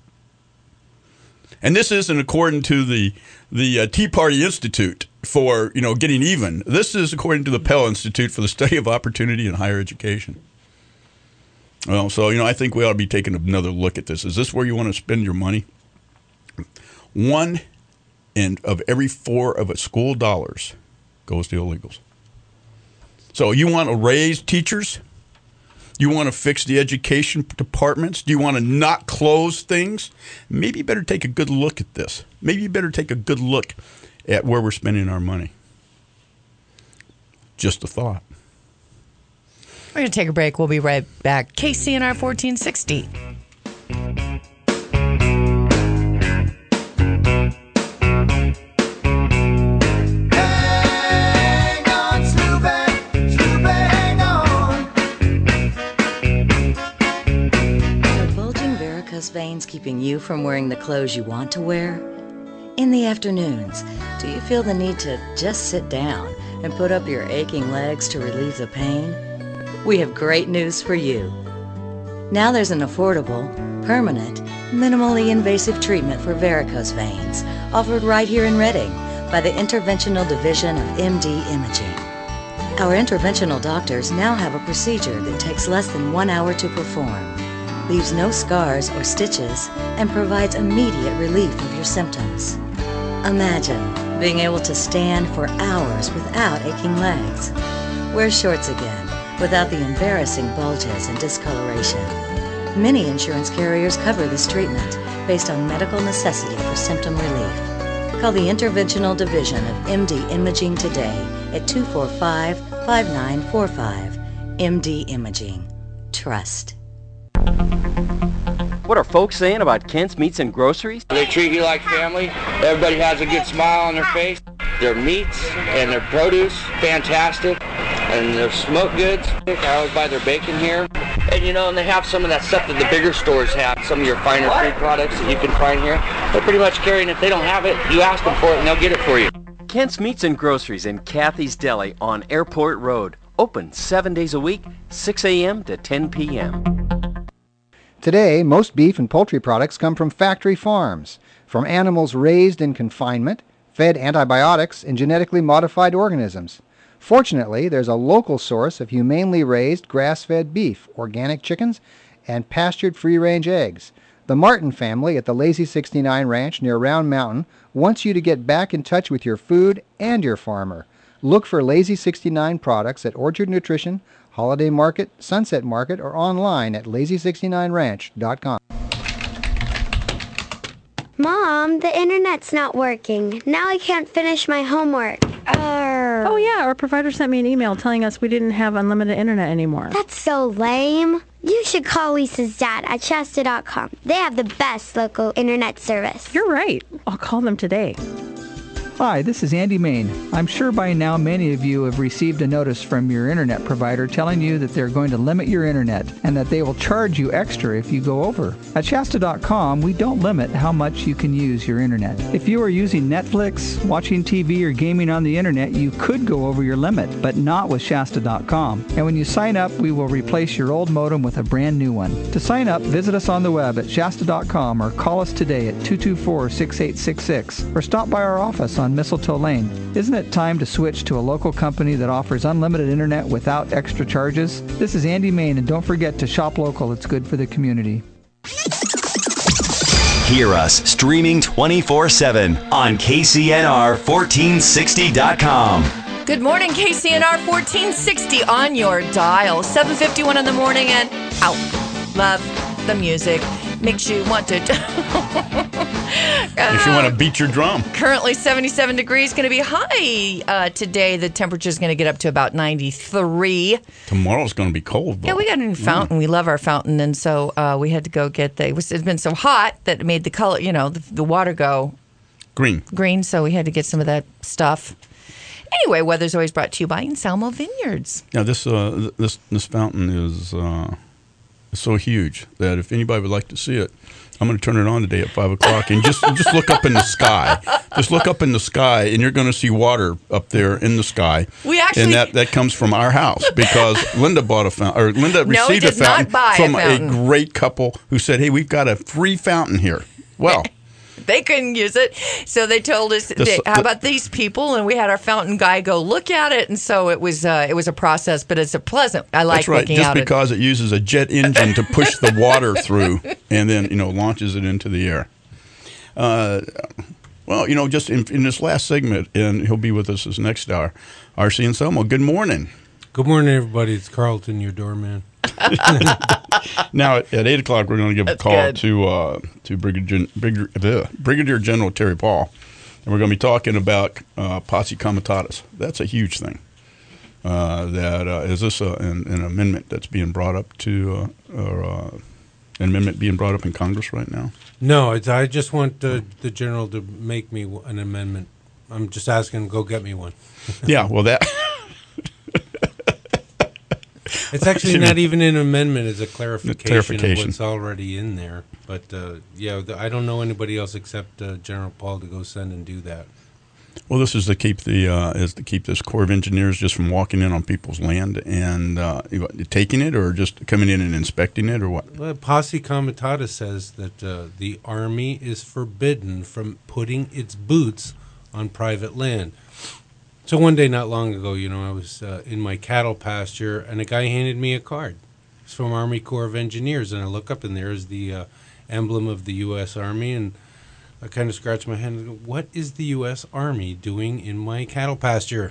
And this isn't according to the the uh, Tea Party Institute for, you know, getting even. This is according to the Pell Institute for the Study of Opportunity in Higher Education. Well, so, you know, I think we ought to be taking another look at this. Is this where you want to spend your money? One and of every four of its school dollars goes to illegals. So you want to raise teachers? You want to fix the education departments? Do you want to not close things? Maybe you better take a good look at this. Maybe you better take a good look at where we're spending our money. Just a thought. We're going to take a break. We'll be right back. K C N R fourteen sixty. Veins insurance keeping you from wearing the clothes you want to wear? In the afternoons, do you feel the need to just sit down and put up your aching legs to relieve the pain? We have great news for you. Now there's an affordable, permanent, minimally invasive treatment for varicose veins offered right here in Reading by the Interventional Division of M D Imaging. Our interventional doctors now have a procedure that takes less than one hour to perform, leaves no scars or stitches, and provides immediate relief of your symptoms. Imagine being able to stand for hours without aching legs. Wear shorts again without the embarrassing bulges and discoloration. Many insurance carriers cover this treatment based on medical necessity for symptom relief. Call the Interventional Division of M D Imaging today at two four five, five nine four five. M D Imaging. Trust. What are folks saying about Kent's Meats and Groceries? They treat you like family. Everybody has a good smile on their face. Their meats and their produce, fantastic. And their smoked goods, I always buy their bacon here. And you know, and they have some of that stuff that the bigger stores have, some of your finer food products that you can find here. They're pretty much carrying it. If they don't have it, you ask them for it and they'll get it for you. Kent's Meats and Groceries in Kathy's Deli on Airport Road. Open seven days a week, six a.m. to ten p.m. Today, most beef and poultry products come from factory farms, from animals raised in confinement, fed antibiotics, and genetically modified organisms. Fortunately, there's a local source of humanely raised grass-fed beef, organic chickens, and pastured free-range eggs. The Martin family at the Lazy sixty-nine Ranch near Round Mountain wants you to get back in touch with your food and your farmer. Look for Lazy sixty-nine products at Orchard Nutrition, Holiday Market, Sunset Market, or online at lazy sixty-nine ranch dot com. Mom, the internet's not working. Now I can't finish my homework. Arr. Oh, yeah, our provider sent me an email telling us we didn't have unlimited internet anymore. That's so lame. You should call Lisa's dad at Shasta dot com. They have the best local internet service. You're right. I'll call them today. Hi, this is Andy Main. I'm sure by now many of you have received a notice from your internet provider telling you that they're going to limit your internet and that they will charge you extra if you go over. At Shasta dot com, we don't limit how much you can use your internet. If you are using Netflix, watching T V, or gaming on the internet, you could go over your limit, but not with Shasta dot com. And when you sign up, we will replace your old modem with a brand new one. To sign up, visit us on the web at Shasta dot com or call us today at two two four, six eight six six or stop by our office on Mistletoe Lane. Isn't it time to switch to a local company that offers unlimited internet without extra charges? This is Andy Main, and don't forget to shop local. It's good for the community. Hear us streaming twenty-four seven on K C N R fourteen sixty dot com. Good morning, K C N R fourteen sixty on your dial. seven fifty-one in the morning, and out. Love the music. Makes you want to. If you want to beat your drum. Currently seventy-seven degrees, going to be high uh, today. The temperature is going to get up to about ninety-three. Tomorrow's going to be cold, though. Yeah, we got a new fountain. Mm. We love our fountain, and so uh, we had to go get the. It was, it's been so hot that it made the color, you know, the, the water go green. Green. So we had to get some of that stuff. Anyway, weather's always brought to you by Anselmo Vineyards. Now this uh, this this fountain is uh, so huge that if anybody would like to see it, I'm going to turn it on today at five o'clock and just just look up in the sky. Just look up in the sky, and you're going to see water up there in the sky. We actually, and that, that comes from our house because Linda bought a fountain, or Linda no, received a fountain from a, fountain. a great couple who said, "Hey, we've got a free fountain here." Well. They couldn't use it, so they told us, The- they, "How the- about these people?" And we had our fountain guy go look at it, and so it was uh, it was a process, but it's a pleasant. I like That's right. looking Just out because it uses a jet engine to push the water through, and then you know launches it into the air. Uh, well, you know, just in, in this last segment, and he'll be with us this next hour. R C Anselmo, good morning. Good morning, everybody. It's Carlton, your doorman. Now at, at eight o'clock, we're going to give That's a call good. to uh, to Brigadier, Brigadier, uh, Brigadier General Terry Paul, and we're going to be talking about uh, posse comitatus. That's a huge thing. Uh, that uh, is this uh, an, an amendment that's being brought up to, uh, or uh, an amendment being brought up in Congress right now? No, it's, I just want uh, the general to make me an amendment. I'm just asking him to go get me one. Yeah, well, that. It's actually not even an amendment; it's a clarification, clarification. of what's already in there. But uh, yeah, the, I don't know anybody else except uh, General Paul to go send and do that. Well, this is to keep the uh, is to keep this Corps of Engineers just from walking in on people's land and uh, taking it, or just coming in and inspecting it, or what? Well, Posse Comitatus says that uh, the Army is forbidden from putting its boots on private land. So one day, not long ago, you know, I was uh, in my cattle pasture, and a guy handed me a card. It's from Army Corps of Engineers, and I look up, and there is the uh, emblem of the U S Army, and I kind of scratch my head and go, what is the U S Army doing in my cattle pasture?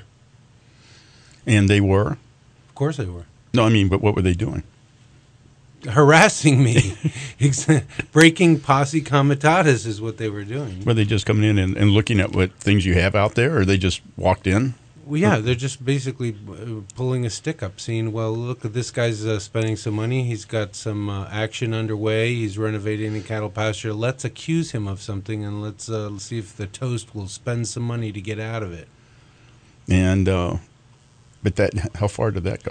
And they were? Of course they were. No, I mean, but what were they doing? Harassing me. Breaking Posse Comitatus is what they were doing. Were they just coming in and, and looking at what things you have out there, or they just walked in? Well, yeah, they're just basically uh, pulling a stick up, seeing, well, look, this guy's uh, spending some money. He's got some uh, action underway. He's renovating a cattle pasture. Let's accuse him of something, and let's uh, see if the toast will spend some money to get out of it. And, uh, but that, how far did that go?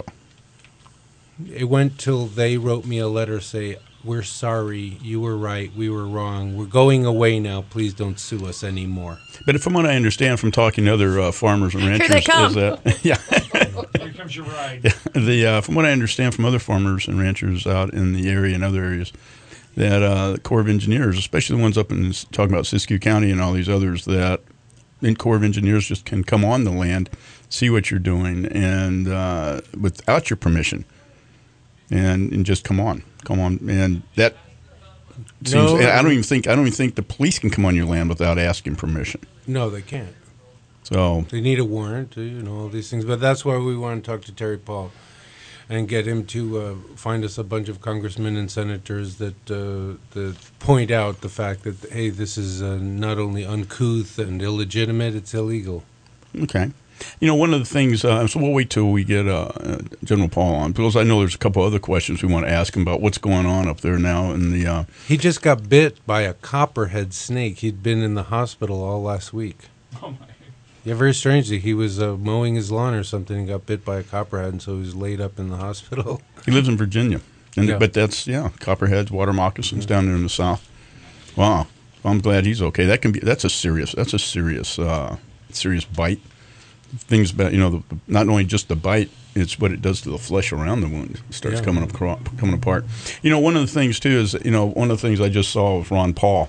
It went till they wrote me a letter say, we're sorry, you were right, we were wrong, we're going away now, please don't sue us anymore. But from what I understand from talking to other uh, farmers and ranchers, Here they come. is that yeah, Here comes your ride. the uh, from what I understand from other farmers and ranchers out in the area and other areas, that uh, the Corps of Engineers, especially the ones up in talking about Siskiyou County and all these others, that in Corps of Engineers just can come on the land, see what you're doing, and uh, without your permission. And, and just come on, come on, and that seems. No. I don't even think I don't even think the police can come on your land without asking permission. No, they can't. So they need a warrant, you know, all these things. But that's why we want to talk to Terry Paul and get him to uh, find us a bunch of congressmen and senators that uh, that point out the fact that, hey, this is uh, not only uncouth and illegitimate, it's illegal. Okay. You know, one of the things, uh, so we'll wait till we get uh, General Paul on, because I know there's a couple other questions we want to ask him about what's going on up there now. In the uh, he just got bit by a copperhead snake. He'd been in the hospital all last week. Oh, my. Yeah, very strangely, he was uh, mowing his lawn or something and got bit by a copperhead, and so he was laid up in the hospital. He lives in Virginia, and Yeah. but that's, yeah, copperheads, water moccasins down there in the south. Wow. Well, I'm glad he's okay. That can be, that's a serious, that's a serious, uh, serious bite. Things about, you know, the, not only just the bite, it's what it does to the flesh around the wound. It starts Yeah. coming up, coming apart. You know, one of the things too is, you know, one of the things I just saw with Ron Paul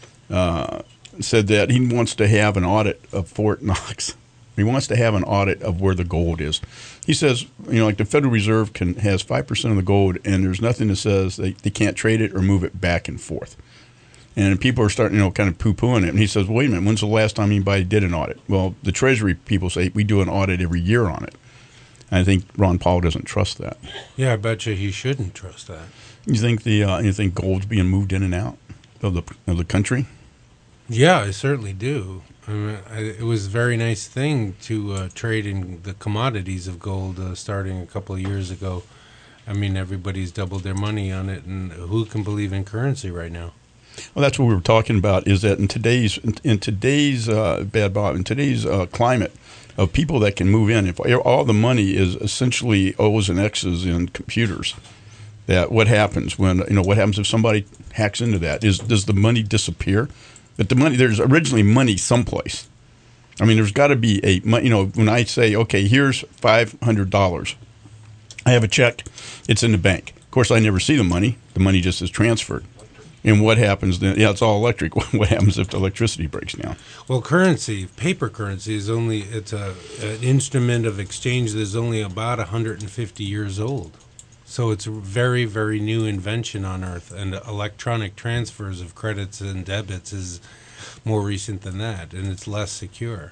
uh, said that he wants to have an audit of Fort Knox. He wants to have an audit of where the gold is. He says, you know, like the Federal Reserve can has five percent of the gold, and there's nothing that says they, they can't trade it or move it back and forth. And people are starting, you know, kind of poo-pooing it. And he says, well, wait a minute, when's the last time anybody did an audit? Well, the Treasury people say we do an audit every year on it. And I think Ron Paul doesn't trust that. Yeah, I bet you he shouldn't trust that. You think the uh, you think gold's being moved in and out of the of the country? Yeah, I certainly do. I mean, I, it was a very nice thing to uh, trade in the commodities of gold uh, starting a couple of years ago. I mean, everybody's doubled their money on it, and who can believe in currency right now? Well, that's what we were talking about. Is that in today's in, in today's uh, bad Bob in today's uh, climate of people that can move in, if all the money is essentially O's and X's in computers, that what happens when you know what happens if somebody hacks into that? Is does the money disappear? But the money there's originally money someplace. I mean, there's got to be a you know when I say okay, here's five hundred dollars, I have a check, it's in the bank. Of course, I never see the money. The money just is transferred. And what happens then? Yeah, it's all electric. What happens if the electricity breaks down? Well, currency, paper currency, is only it's a an instrument of exchange that is only about one hundred fifty years old. So it's a very, very new invention on Earth, and electronic transfers of credits and debits is more recent than that, and it's less secure.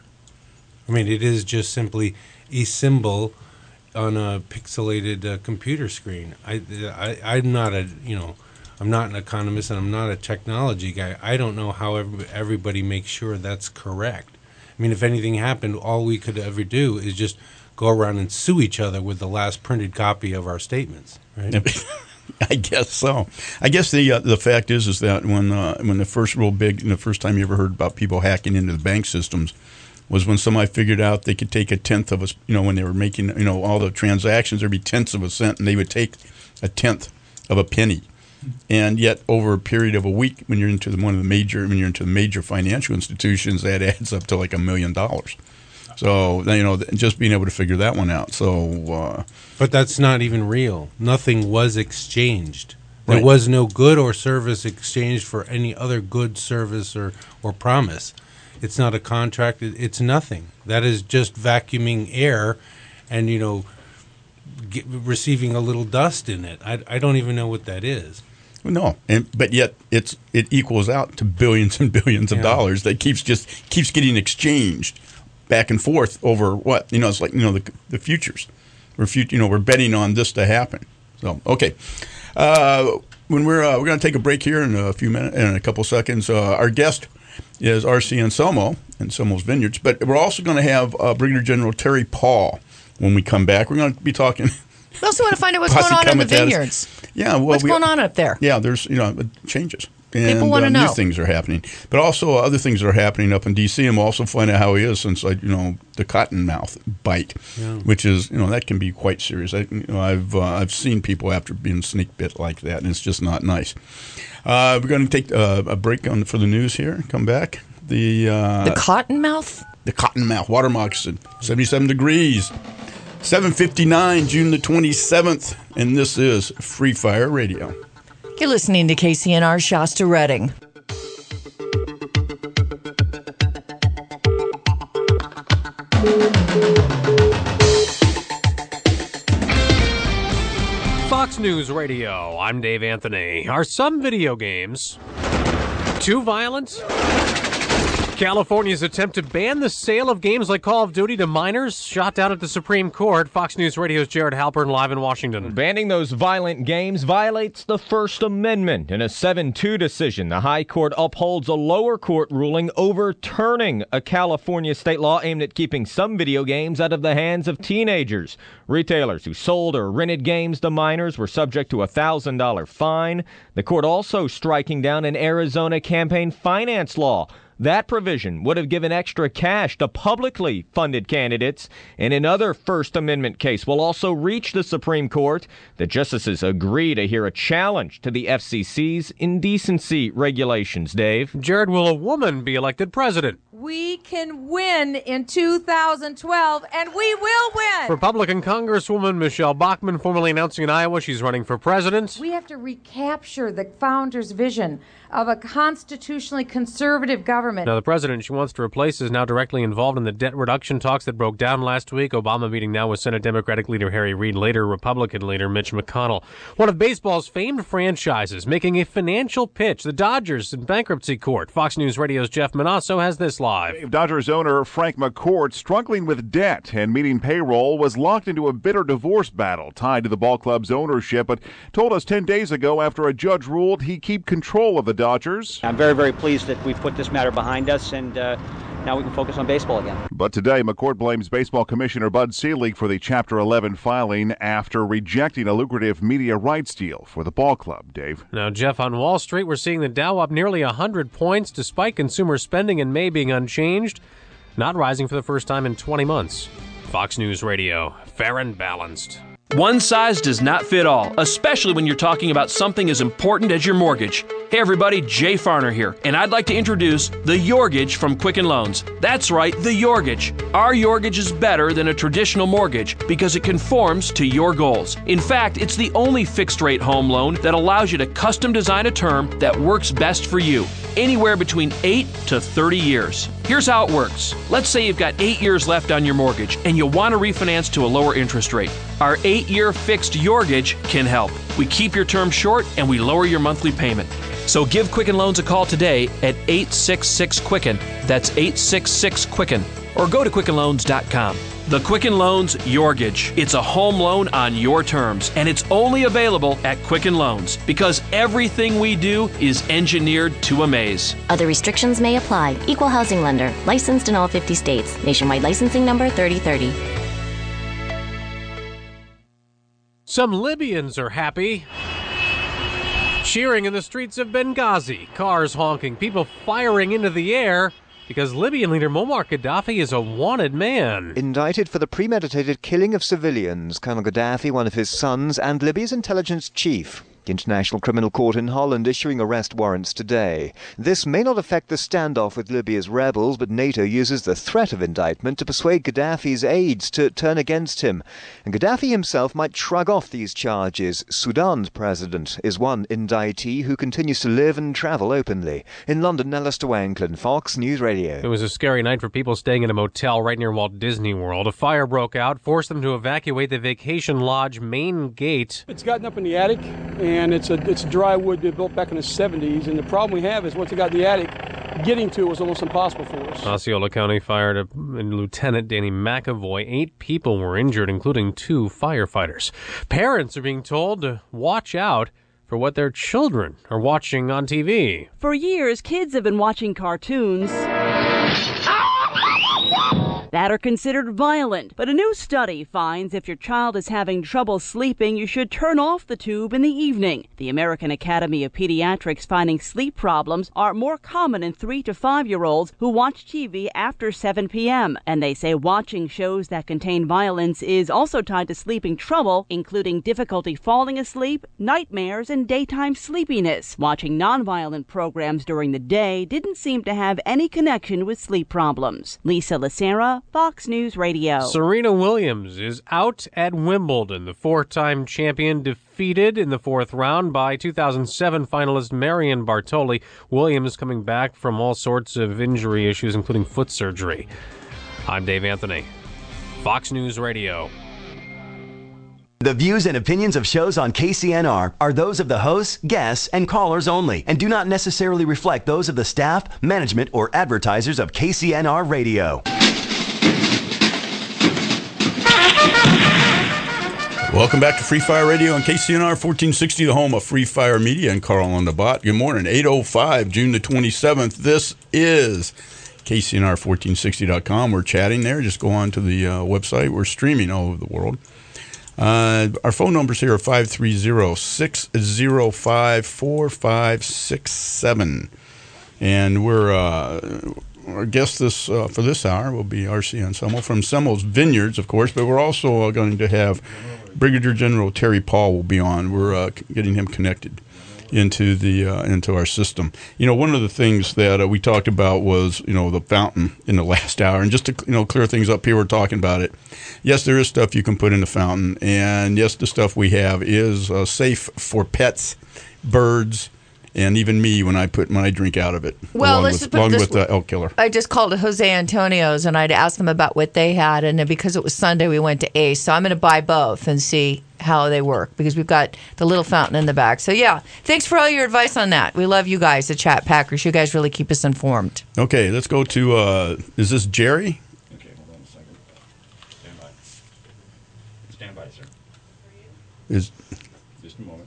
I mean, it is just simply a symbol on a pixelated uh, computer screen. I, I, I'm not a, you know, I'm not an economist and I'm not a technology guy. I don't know how every, everybody makes sure that's correct. I mean, if anything happened, all we could ever do is just go around and sue each other with the last printed copy of our statements, right? I guess so. I guess the uh, the fact is is that when uh, when the first real big, the first time you ever heard about people hacking into the bank systems was when somebody figured out they could take a tenth of a, you know, when they were making, you know, all the transactions, there'd be tenths of a cent, and they would take a tenth of a penny. And yet, over a period of a week, when you're into the, one of the major, when you're into the major financial institutions, that adds up to like a million dollars. So, you know, just being able to figure that one out. So, uh, but that's not even real. Nothing was exchanged. There Right. was no good or service exchanged for any other good, service, or, or promise. It's not a contract. It, it's nothing. That is just vacuuming air and, you know, get, receiving a little dust in it. I, I don't even know what that is. no, and but yet it's it equals out to billions and billions of Yeah. dollars that keeps just keeps getting exchanged back and forth over what, you know, it's like, you know, the the futures. We're fut- you know, we're betting on this to happen. So, okay. Uh, when we're uh, we're going to take a break here in a few minutes, in a couple seconds. Uh, our guest is R C Anselmo, Anselmo's Vineyards, but we're also going to have uh, Brigadier General Terry Paul when we come back. We're going to be talking. We also want to find out what's Posse going on in the coming at us. vineyards. Yeah, well, What's we- going on up there? Yeah, there's, you know, changes. And, People wanna uh, know. New things are happening, but also other things that are happening up in D C. And we'll also find out how he is since, like, you know, the cottonmouth bite, Yeah. which is, you know, that can be quite serious. I, you know, I've uh, I've seen people after being snake bit like that, and it's just not nice. Uh, we're going to take uh, a break on for the news here. Come back. The uh, The cottonmouth? the cottonmouth water moccasin, seventy-seven degrees, seven fifty-nine, June the twenty-seventh, and this is Free Fire Radio. You're listening to K C N R Shasta Redding. Fox News Radio, I'm Dave Anthony. Are some video games too violent? California's attempt to ban the sale of games like Call of Duty to minors shot down at the Supreme Court. Fox News Radio's Jared Halpern live in Washington. Banning those violent games violates the First Amendment. In a seven two decision, the High Court upholds a lower court ruling overturning a California state law aimed at keeping some video games out of the hands of teenagers. Retailers who sold or rented games to minors were subject to a one thousand dollars fine. The court also striking down an Arizona campaign finance law. That provision would have given extra cash to publicly funded candidates. In another First Amendment case will also reach the Supreme Court. The justices agree to hear a challenge to the F C C's indecency regulations. Dave? Jared, will a woman be elected president? We can win in two thousand twelve, and we will win. Republican Congresswoman Michelle Bachmann formally announcing in Iowa she's running for president. We have to recapture the founder's vision of a constitutionally conservative government. Now, the president she wants to replace is now directly involved in the debt reduction talks that broke down last week. Obama meeting now with Senate Democratic leader Harry Reid, later Republican leader Mitch McConnell. One of baseball's famed franchises making a financial pitch. The Dodgers in bankruptcy court. Fox News Radio's Jeff Manasso has this live. Dodgers owner Frank McCourt, struggling with debt and meeting payroll, was locked into a bitter divorce battle tied to the ball club's ownership, but told us ten days ago after a judge ruled he keep control of the Dodgers. I'm very, very pleased that we've put this matter behind us, and uh, now we can focus on baseball again. But today, McCourt blames Baseball Commissioner Bud Selig for the Chapter eleven filing after rejecting a lucrative media rights deal for the ball club. Dave? Now, Jeff, on Wall Street, we're seeing the Dow up nearly one hundred points despite consumer spending in May being unchanged, not rising for the first time in twenty months. Fox News Radio, fair and balanced. One size does not fit all, especially when you're talking about something as important as your mortgage. Hey everybody, Jay Farner here, and I'd like to introduce the Yorgage from Quicken Loans. That's right, the Yorgage. Our Yorgage is better than a traditional mortgage because it conforms to your goals. In fact, it's the only fixed-rate home loan that allows you to custom design a term that works best for you, anywhere between eight to thirty years. Here's how it works. Let's say you've got eight years left on your mortgage and you want to refinance to a lower interest rate. Our eight-year fixed Yorgage can help. We keep your term short and we lower your monthly payment. So give Quicken Loans a call today at eight six six Quicken. That's eight six six Quicken. Or go to quicken loans dot com. The Quicken Loans Yorgage. It's a home loan on your terms, and it's only available at Quicken Loans because everything we do is engineered to amaze. Other restrictions may apply. Equal housing lender. Licensed in all fifty states. Nationwide licensing number thirty thirty. Some Libyans are happy. Cheering in the streets of Benghazi. Cars honking. People firing into the air because Libyan leader Muammar Gaddafi is a wanted man. Indicted for the premeditated killing of civilians, Colonel Gaddafi, one of his sons, and Libya's intelligence chief. The International Criminal Court in Holland issuing arrest warrants today. This may not affect the standoff with Libya's rebels, but NATO uses the threat of indictment to persuade Gaddafi's aides to turn against him. And Gaddafi himself might shrug off these charges. Sudan's president is one indictee who continues to live and travel openly. In London, Alistair Wanklin, Fox News Radio. It was a scary night for people staying in a motel right near Walt Disney World. A fire broke out, forced them to evacuate the vacation lodge main gate. It's gotten up in the attic, and it's a it's dry wood they built back in the seventies. And the problem we have is once it got in the attic, getting to it was almost impossible for us. Osceola County Fire to Lieutenant Danny McAvoy. Eight people were injured, including two firefighters. Parents are being told to watch out for what their children are watching on T V. For years, kids have been watching cartoons that are considered violent. But a new study finds if your child is having trouble sleeping, you should turn off the tube in the evening. The American Academy of Pediatrics finding sleep problems are more common in three to five-year-olds who watch T V after seven p.m. And they say watching shows that contain violence is also tied to sleeping trouble, including difficulty falling asleep, nightmares, and daytime sleepiness. Watching nonviolent programs during the day didn't seem to have any connection with sleep problems. Lisa Lacera, Fox News Radio. Serena Williams is out at Wimbledon. The four-time champion defeated in the fourth round by two thousand seven finalist Marion Bartoli. Williams coming back from all sorts of injury issues, including foot surgery. I'm Dave Anthony, Fox News Radio. The views and opinions of shows on K C N R are those of the hosts, guests, and callers only, and do not necessarily reflect those of the staff, management, or advertisers of K C N R Radio. Welcome back to Free Fire Radio on K C N R fourteen sixty, the home of Free Fire Media, and Carl on the bot. Good morning, eight oh five, June the twenty-seventh. This is K C N R fourteen sixty dot com. We're chatting there. Just go on to the uh, website. We're streaming all over the world. Uh, our phone numbers here are five three zero, six zero five, four five six seven. And we're... Uh, Our guest this uh, for this hour will be R C Anselmo from Semmel's Vineyards, of course, but we're also uh, going to have Brigadier General Terry Paul will be on. We're uh, getting him connected into the uh, into our system. You know, one of the things that uh, we talked about was, you know, the fountain in the last hour, and just to, you know, clear things up here, we're talking about it. Yes, there is stuff you can put in the fountain, and yes, the stuff we have is uh, safe for pets, birds, and even me when I put when I drink out of it. Well, along let's with, put along this with the elk killer. I just called Jose Antonio's and I'd asked them about what they had, and because it was Sunday, we went to Ace. So I'm going to buy both and see how they work, because we've got the little fountain in the back. So yeah, thanks for all your advice on that. We love you guys, the Chat Packers. You guys really keep us informed. Okay, let's go to. Uh, is this Jerry? Okay, hold on a second. Stand by. Stand by, sir. Is just a moment.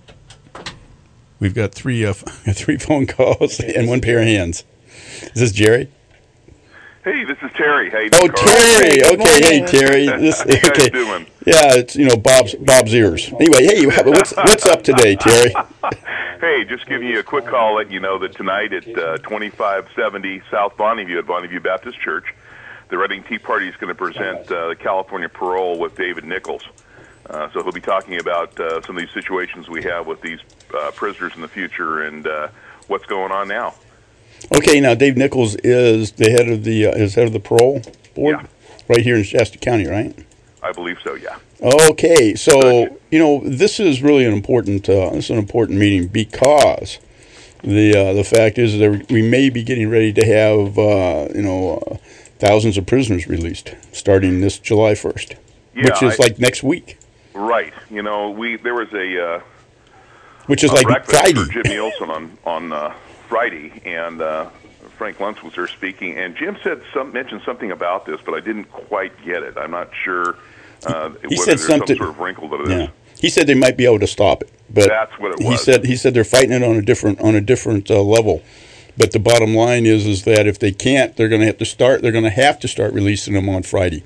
We've got three uh, three phone calls and one pair of hands. Is this Jerry? Hey, this is Terry. How you Oh, doing, Carl? Terry. Okay, hey Terry. This, How you guys okay. doing? Yeah, it's you know Bob's Bob's ears. Anyway, hey, what's what's up today, Terry? Hey, just giving you a quick call, letting you know that tonight at uh, twenty-five seventy South Bonneview at Bonneview Baptist Church, the Reading Tea Party is going to present uh, the California Parole with David Nichols. Uh, so he'll be talking about uh, some of these situations we have with these uh, prisoners in the future and uh, what's going on now. Okay, now Dave Nichols is the head of the uh, is head of the parole board, Yeah. right here in Shasta County, right? I believe so, yeah. Okay, so you know this is really an important uh, this is an important meeting, because the uh, the fact is that we may be getting ready to have uh, you know uh, thousands of prisoners released starting this July first, Yeah, which is I- like next week. Right. You know, we there was a uh, Which is a like breakfast Friday. for Jim Nielsen on on uh, Friday, and uh, Frank Luntz was there speaking, and Jim said some mentioned something about this, but I didn't quite get it. I'm not sure uh, He whether said there's something. some sort of wrinkle to this. Yeah, he said they might be able to stop it, but That's what it he was. said. He said they're fighting it on a different on a different uh, level. But the bottom line is is that if they can't, they're going to have to start. They're going to have to start releasing them on Friday.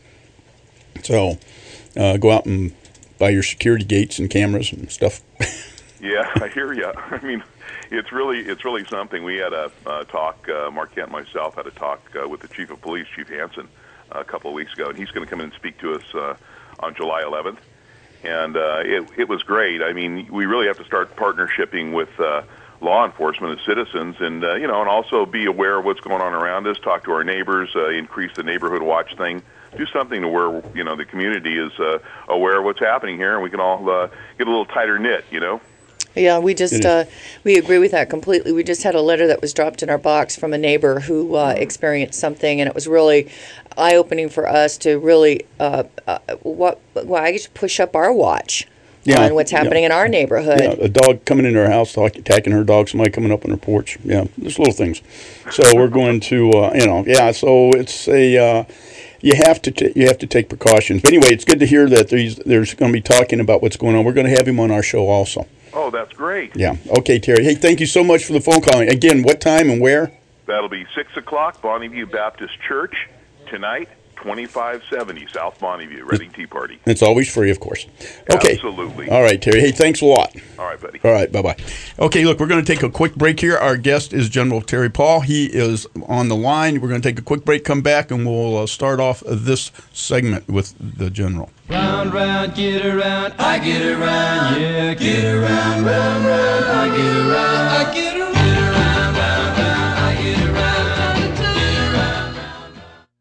So uh, go out and buy your security gates and cameras and stuff. Yeah, I hear you. I mean, it's really it's really something. We had a uh, talk. Uh, Marquette and myself had a talk uh, with the chief of police, Chief Hansen, uh, a couple of weeks ago, and he's going to come in and speak to us uh, on July eleventh. And uh, it, it was great. I mean, we really have to start partnershiping with uh, law enforcement and citizens, and uh, you know, and also be aware of what's going on around us. Talk to our neighbors, uh, increase the neighborhood watch thing. Do something to where you know the community is uh, aware of what's happening here, and we can all uh, get a little tighter knit. You know. Yeah, we just uh, we agree with that completely. We just had a letter that was dropped in our box from a neighbor who uh, experienced something, and it was really eye-opening for us to really uh, uh, what well, I guess push up our watch yeah, on what's happening yeah. in our neighborhood. Yeah, a dog coming into our house, talk, attacking her dog, somebody coming up on her porch. Yeah, just little things. So we're going to, uh, you know, yeah. So it's a. Uh, You have to t- you have to take precautions. But anyway, it's good to hear that there's there's going to be talking about what's going on. We're going to have him on our show also. Oh, that's great. Yeah. Okay, Terry. Hey, thank you so much for the phone call. Again, what time and where? That'll be six o'clock, Bonneview Baptist Church tonight, twenty-five seventy South Bonneview, Reading Tea Party. It's always free, of course. Okay. Absolutely. All right, Terry. Hey, thanks a lot. All right, buddy. All right, bye-bye. Okay, look, we're going to take a quick break here. Our guest is General Terry Paul. He is on the line. We're going to take a quick break, come back, and we'll uh, start off this segment with the General. Round, round, get around, I get around, yeah, get around, round, round, I get around, I get around, get around, round, round, I get around, get around, round.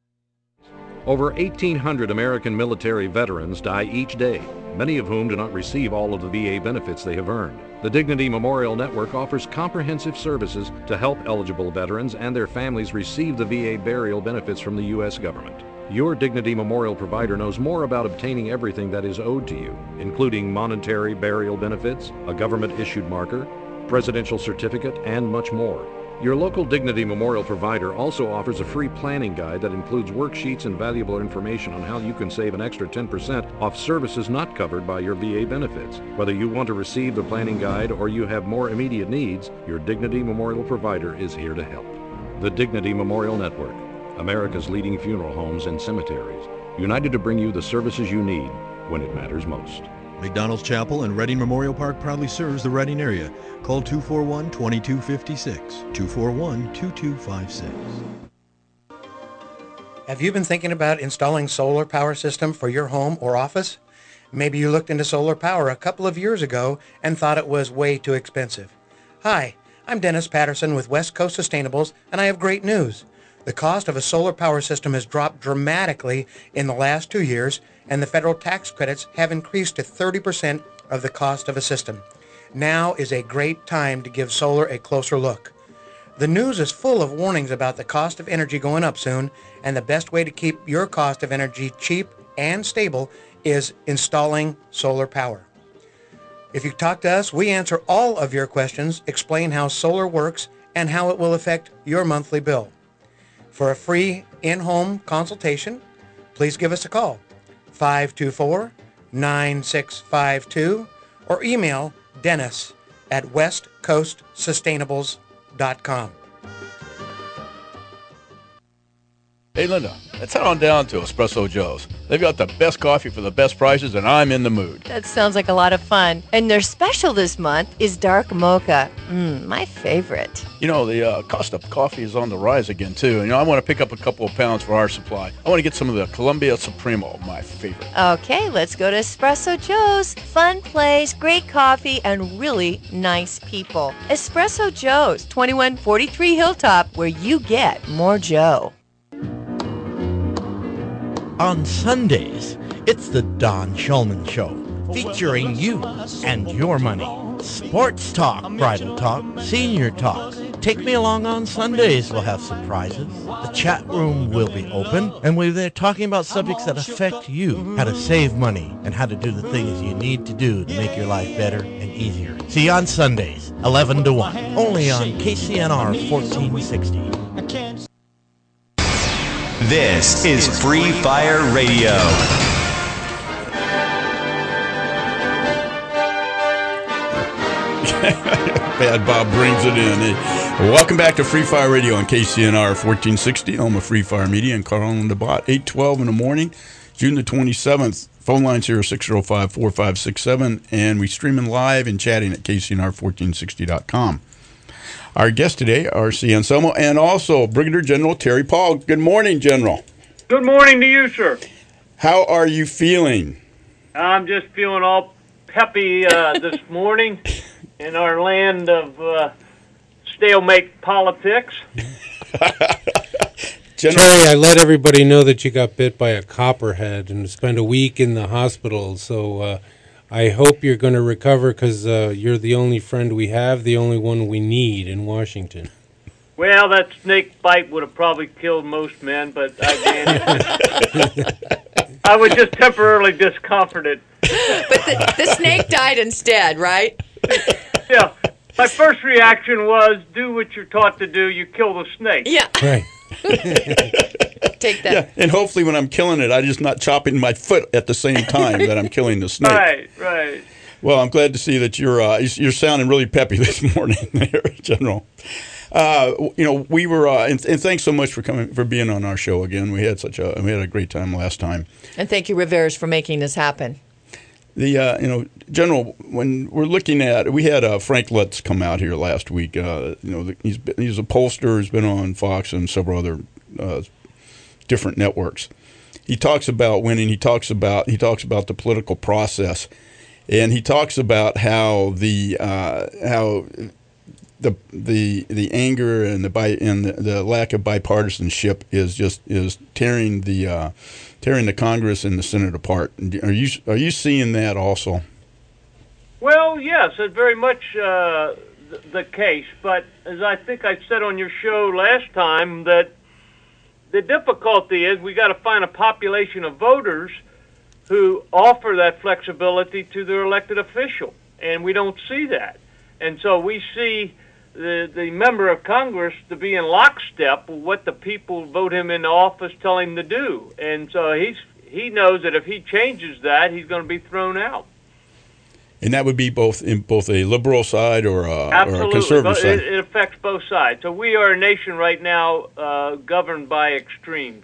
Over eighteen hundred American military veterans die each day, many of whom do not receive all of the V A benefits they have earned. The Dignity Memorial Network offers comprehensive services to help eligible veterans and their families receive the V A burial benefits from the U S government. Your Dignity Memorial provider knows more about obtaining everything that is owed to you, including monetary burial benefits, a government-issued marker, presidential certificate, and much more. Your local Dignity Memorial provider also offers a free planning guide that includes worksheets and valuable information on how you can save an extra ten percent off services not covered by your V A benefits. Whether you want to receive the planning guide or you have more immediate needs, your Dignity Memorial provider is here to help. The Dignity Memorial Network, America's leading funeral homes and cemeteries, united to bring you the services you need when it matters most. McDonald's Chapel and Reading Memorial Park proudly serves the Reading area. Call two four one, two two five six, two four one, two two five six. Have you been thinking about installing solar power system for your home or office? Maybe you looked into solar power a couple of years ago and thought it was way too expensive. Hi, I'm Dennis Patterson with West Coast Sustainables, and I have great news. The cost of a solar power system has dropped dramatically in the last two years, and the federal tax credits have increased to thirty percent of the cost of a system. Now is a great time to give solar a closer look. The news is full of warnings about the cost of energy going up soon, and the best way to keep your cost of energy cheap and stable is installing solar power. If you talk to us, we answer all of your questions, explain how solar works, and how it will affect your monthly bill. For a free in-home consultation, please give us a call, five two four, nine six five two, or email Dennis at west coast sustainables dot com. Hey, Linda, let's head on down to Espresso Joe's. They've got the best coffee for the best prices, and I'm in the mood. That sounds like a lot of fun. And their special this month is dark mocha. Mmm, my favorite. You know, the uh, cost of coffee is on the rise again, too. You know, I want to pick up a couple of pounds for our supply. I want to get some of the Columbia Supremo, my favorite. Okay, let's go to Espresso Joe's. Fun place, great coffee, and really nice people. Espresso Joe's, twenty-one forty-three Hilltop, where you get more Joe. On Sundays, it's the Don Shulman Show, featuring you and your money. Sports talk, bridal talk, senior talk. Take me along on Sundays. We'll have surprises. The chat room will be open, and we're there talking about subjects that affect you, how to save money, and how to do the things you need to do to make your life better and easier. See you on Sundays, eleven to one, only on K C N R fourteen sixty. This is Free Fire Radio. Bad Bob brings it in. Hey, welcome back to Free Fire Radio on K C N R fourteen sixty, home of Free Fire Media, and Carl and the Bot, eight twelve in the morning, June the twenty-seventh. Phone lines here are six oh five, four five six seven, and we streaming live and chatting at K C N R fourteen sixty dot com. Our guest today, R C Anselmo, and also Brigadier General Terry Paul. Good morning, General. Good morning to you, sir. How are you feeling? I'm just feeling all peppy uh, this morning in our land of uh, stalemate politics. Terry, I let everybody know that you got bit by a copperhead and spent a week in the hospital. So uh, I hope you're going to recover because uh, you're the only friend we have, the only one we need in Washington. Well, that snake bite would have probably killed most men, but I managed. I was just temporarily discomforted. But the, the snake died instead, right? Yeah. My first reaction was, do what you're taught to do. You kill the snake. Yeah. Right. Take that. Yeah, and hopefully when I'm killing it, I'm just not chopping my foot at the same time that I'm killing the snake. Right, right. Well, I'm glad to see that you're uh, you're sounding really peppy this morning, there, General. Uh, you know, we were, uh, and, and thanks so much for coming, for being on our show again. We had such a we had a great time last time. And thank you, Rivers, for making this happen. The uh, you know, General, when we're looking at, we had uh, Frank Lutz come out here last week. Uh, you know, he's been, he's a pollster, he's been on Fox and several other uh, different networks. He talks about winning. He talks about he talks about the political process, and he talks about how the uh, how the the the anger and the bi- and the, the lack of bipartisanship is just is tearing the. Uh, tearing the Congress and the Senate apart. Are you are you seeing that also? Well, yes, it's very much uh, th- the case. But as I think I said on your show last time, that the difficulty is we got to find a population of voters who offer that flexibility to their elected official, and we don't see that. And so we see the the member of Congress to be in lockstep with what the people vote him into office tell him to do. And so he's he knows that if he changes that, he's going to be thrown out. And that would be both in both a liberal side or a, Absolutely. or a conservative It, side. it affects both sides. So we are a nation right now uh, governed by extremes,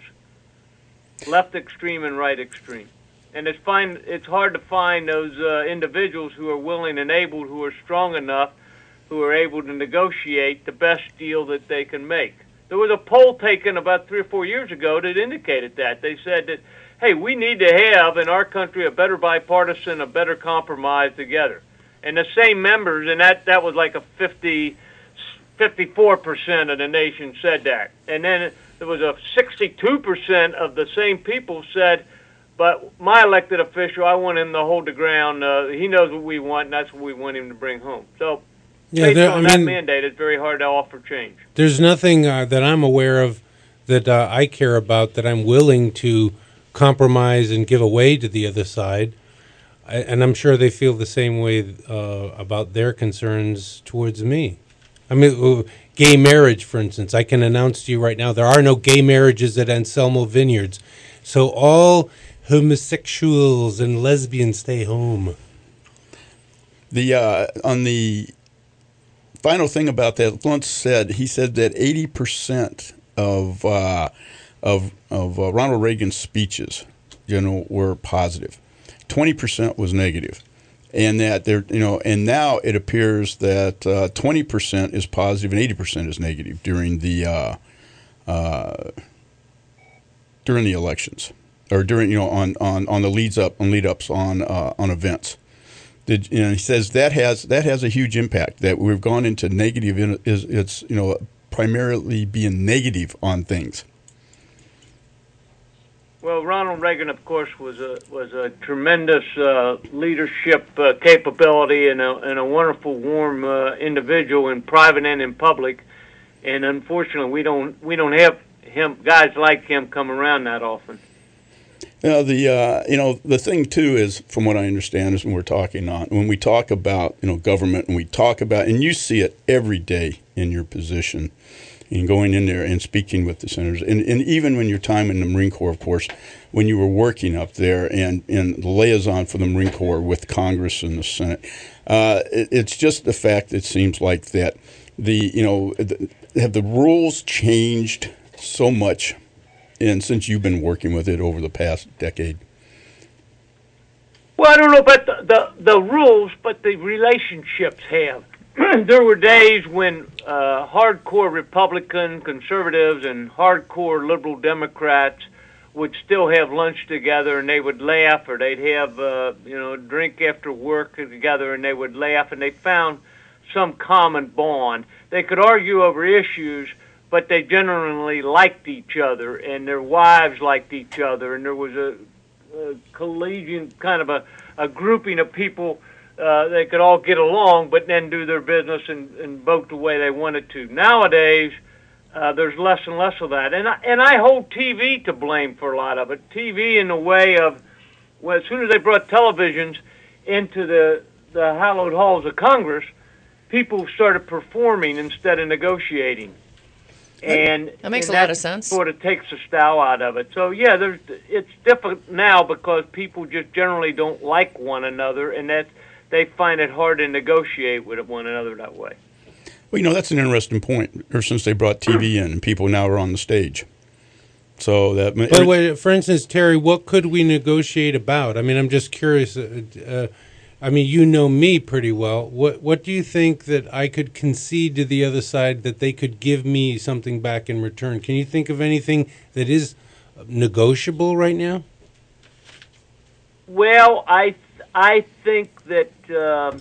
left extreme and right extreme. And it's find it's hard to find those uh, individuals who are willing and able, who are strong enough, who are able to negotiate the best deal that they can make. There was a poll taken about three or four years ago that indicated that. They said that, hey, we need to have in our country a better bipartisan, a better compromise together. And the same members, and that, that was like a fifty, fifty-four percent of the nation said that. And then there was a sixty-two percent of the same people said, but my elected official, I want him to hold the ground. Uh, he knows what we want, and that's what we want him to bring home. So, Yeah, based there- on I that mean- mandate, it's very hard to offer change. There's nothing uh, that I'm aware of that uh, I care about that I'm willing to compromise and give away to the other side. I, and I'm sure they feel the same way uh, about their concerns towards me. I mean, uh, gay marriage, for instance. I can announce to you right now there are no gay marriages at Anselmo Vineyards. So all homosexuals and lesbians stay home. The uh, on the final thing about that, Luntz said he said that eighty percent of uh, of of uh, Ronald Reagan's speeches, General, were positive. Twenty percent was negative, and that there, you know, and now it appears that uh, twenty percent is positive and eighty percent is negative during the uh, uh, during the elections, or during you know on, on, on the leads up on lead ups on uh, on events. Did, you know, he says that has that has a huge impact. That we've gone into negative. In, is it's you know primarily being negative on things. Well, Ronald Reagan, of course, was a was a tremendous uh, leadership uh, capability and a and a wonderful, warm uh, individual in private and in public. And unfortunately, we don't we don't have him guys like him come around that often. Now, the uh, you know the thing too is, from what I understand, is when we're talking on when we talk about you know government and we talk about, and you see it every day in your position, in going in there and speaking with the senators, and, and even when your time in the Marine Corps, of course, when you were working up there and, and the liaison for the Marine Corps with Congress and the Senate, uh, it, it's just the fact it seems like that the you know the, have the rules changed so much. And since you've been working with it over the past decade? Well, I don't know about the, the, the rules, but the relationships have. there were days when uh, hardcore Republican conservatives and hardcore liberal Democrats would still have lunch together, and they would laugh, or they'd have uh, you know drink after work together, and they would laugh, and they found some common bond. They could argue over issues, but they generally liked each other, and their wives liked each other, and there was a, a collegiate kind of a, a grouping of people. Uh, they could all get along, but then do their business and, and vote the way they wanted to. Nowadays, uh, there's less and less of that, and I, and I hold T V to blame for a lot of it. T V in the way of, well, as soon as they brought televisions into the the hallowed halls of Congress, people started performing instead of negotiating, and that makes and a lot that of sense. Sort of takes the style out of it. So yeah, there's it's different now because people just generally don't like one another, and that they find it hard to negotiate with one another that way. Well, you know, that's an interesting point. Ever since they brought T V in, and people now are on the stage. So that. By the way, for instance, Terry, what could we negotiate about? I mean, I'm just curious. Uh, uh, I mean, you know me pretty well. What What do you think that I could concede to the other side that they could give me something back in return? Can you think of anything that is negotiable right now? Well, I I think that um,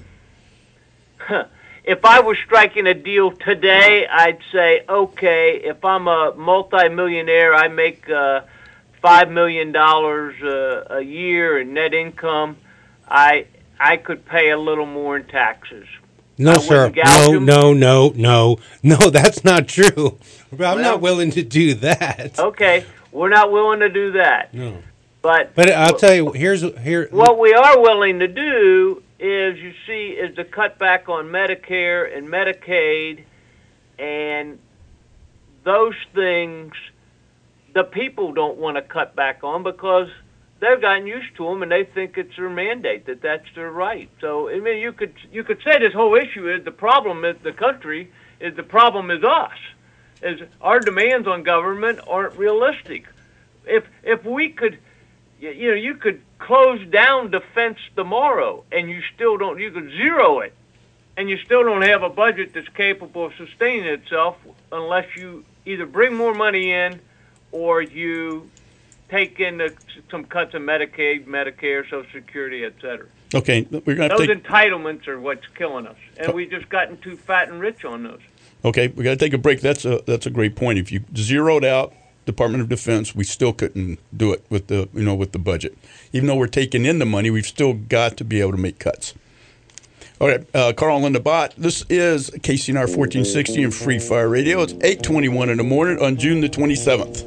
if I was striking a deal today, I'd say, okay, if I'm a multimillionaire, I make uh, five million dollars uh, a year in net income, I I could pay a little more in taxes. No, I sir. wouldn't gouge No, them. no, no, no. No, that's not true. I'm Well- not willing to do that. Okay, we're not willing to do that. No. But But I'll tell you, here's here. what we are willing to do is, you see, is to cut back on Medicare and Medicaid, and those things the people don't want to cut back on because they've gotten used to them and they think it's their mandate, that that's their right. So I mean, you could you could say this whole issue is the problem is the country is the problem is us, is our demands on government aren't realistic. If if we could. You you know, you could close down defense tomorrow, and you still don't. You could zero it, and you still don't have a budget that's capable of sustaining itself unless you either bring more money in, or you take in the, some cuts in Medicaid, Medicare, Social Security, et cetera. Okay, we're going to Those take. entitlements are what's killing us, and we've just gotten too fat and rich on those. Okay, we got to take a break. That's a that's a great point. If you zeroed out Department of Defense, we still couldn't do it with the you know with the budget. Even though we're taking in the money, we've still got to be able to make cuts. All right, uh, Carl and Linda Bott. This is K C N R fourteen sixty and Free Fire Radio. It's eight twenty-one in the morning on June the twenty-seventh.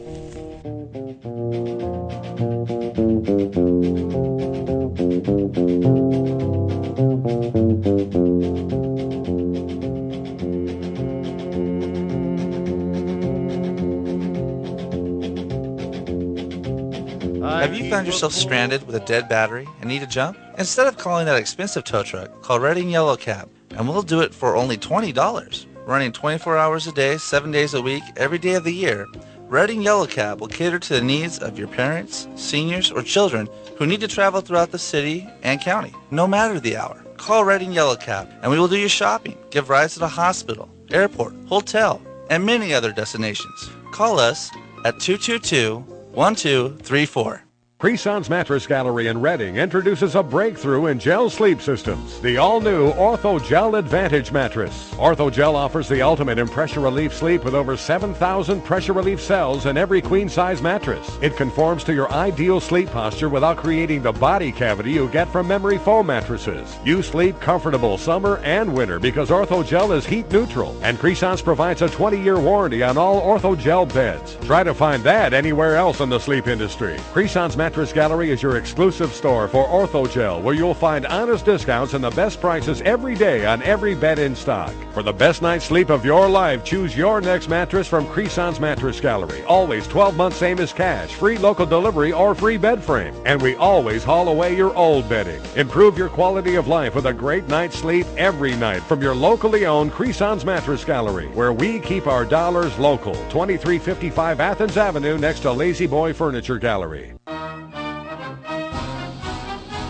Have you found yourself stranded with a dead battery and need a jump? Instead of calling that expensive tow truck, call Redding Yellow Cab, and we'll do it for only twenty dollars. Running twenty-four hours a day, seven days a week, every day of the year, Redding Yellow Cab will cater to the needs of your parents, seniors, or children who need to travel throughout the city and county, no matter the hour. Call Redding Yellow Cab, and we will do your shopping, give rides to the hospital, airport, hotel, and many other destinations. Call us at two two two, one two three four. Creson's Mattress Gallery in Reading introduces a breakthrough in gel sleep systems, the all-new OrthoGel Advantage mattress. OrthoGel offers the ultimate in pressure relief sleep with over seven thousand pressure relief cells in every queen-size mattress. It conforms to your ideal sleep posture without creating the body cavity you get from memory foam mattresses. You sleep comfortable summer and winter because OrthoGel is heat neutral, and Creson's provides a twenty-year warranty on all OrthoGel beds. Try to find that anywhere else in the sleep industry. Creson's Mattress Gallery is your exclusive store for OrthoGel, where you'll find honest discounts and the best prices every day on every bed in stock. For the best night's sleep of your life, choose your next mattress from Creson's Mattress Gallery. Always twelve months same as cash, free local delivery, or free bed frame. And we always haul away your old bedding. Improve your quality of life with a great night's sleep every night from your locally owned Creson's Mattress Gallery, where we keep our dollars local. twenty-three fifty-five Athens Avenue next to Lazy Boy Furniture Gallery.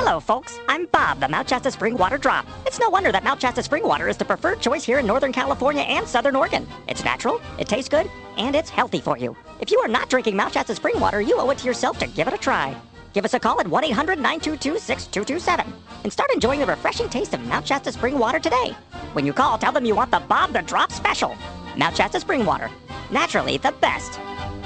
Hello, folks. I'm Bob, the Mount Shasta Spring Water Drop. It's no wonder that Mount Shasta Spring Water is the preferred choice here in Northern California and Southern Oregon. It's natural, it tastes good, and it's healthy for you. If you are not drinking Mount Shasta Spring Water, you owe it to yourself to give it a try. Give us a call at one eight hundred nine two two six two two seven and start enjoying the refreshing taste of Mount Shasta Spring Water today. When you call, tell them you want the Bob the Drop special. Mount Shasta Spring Water. Naturally the best.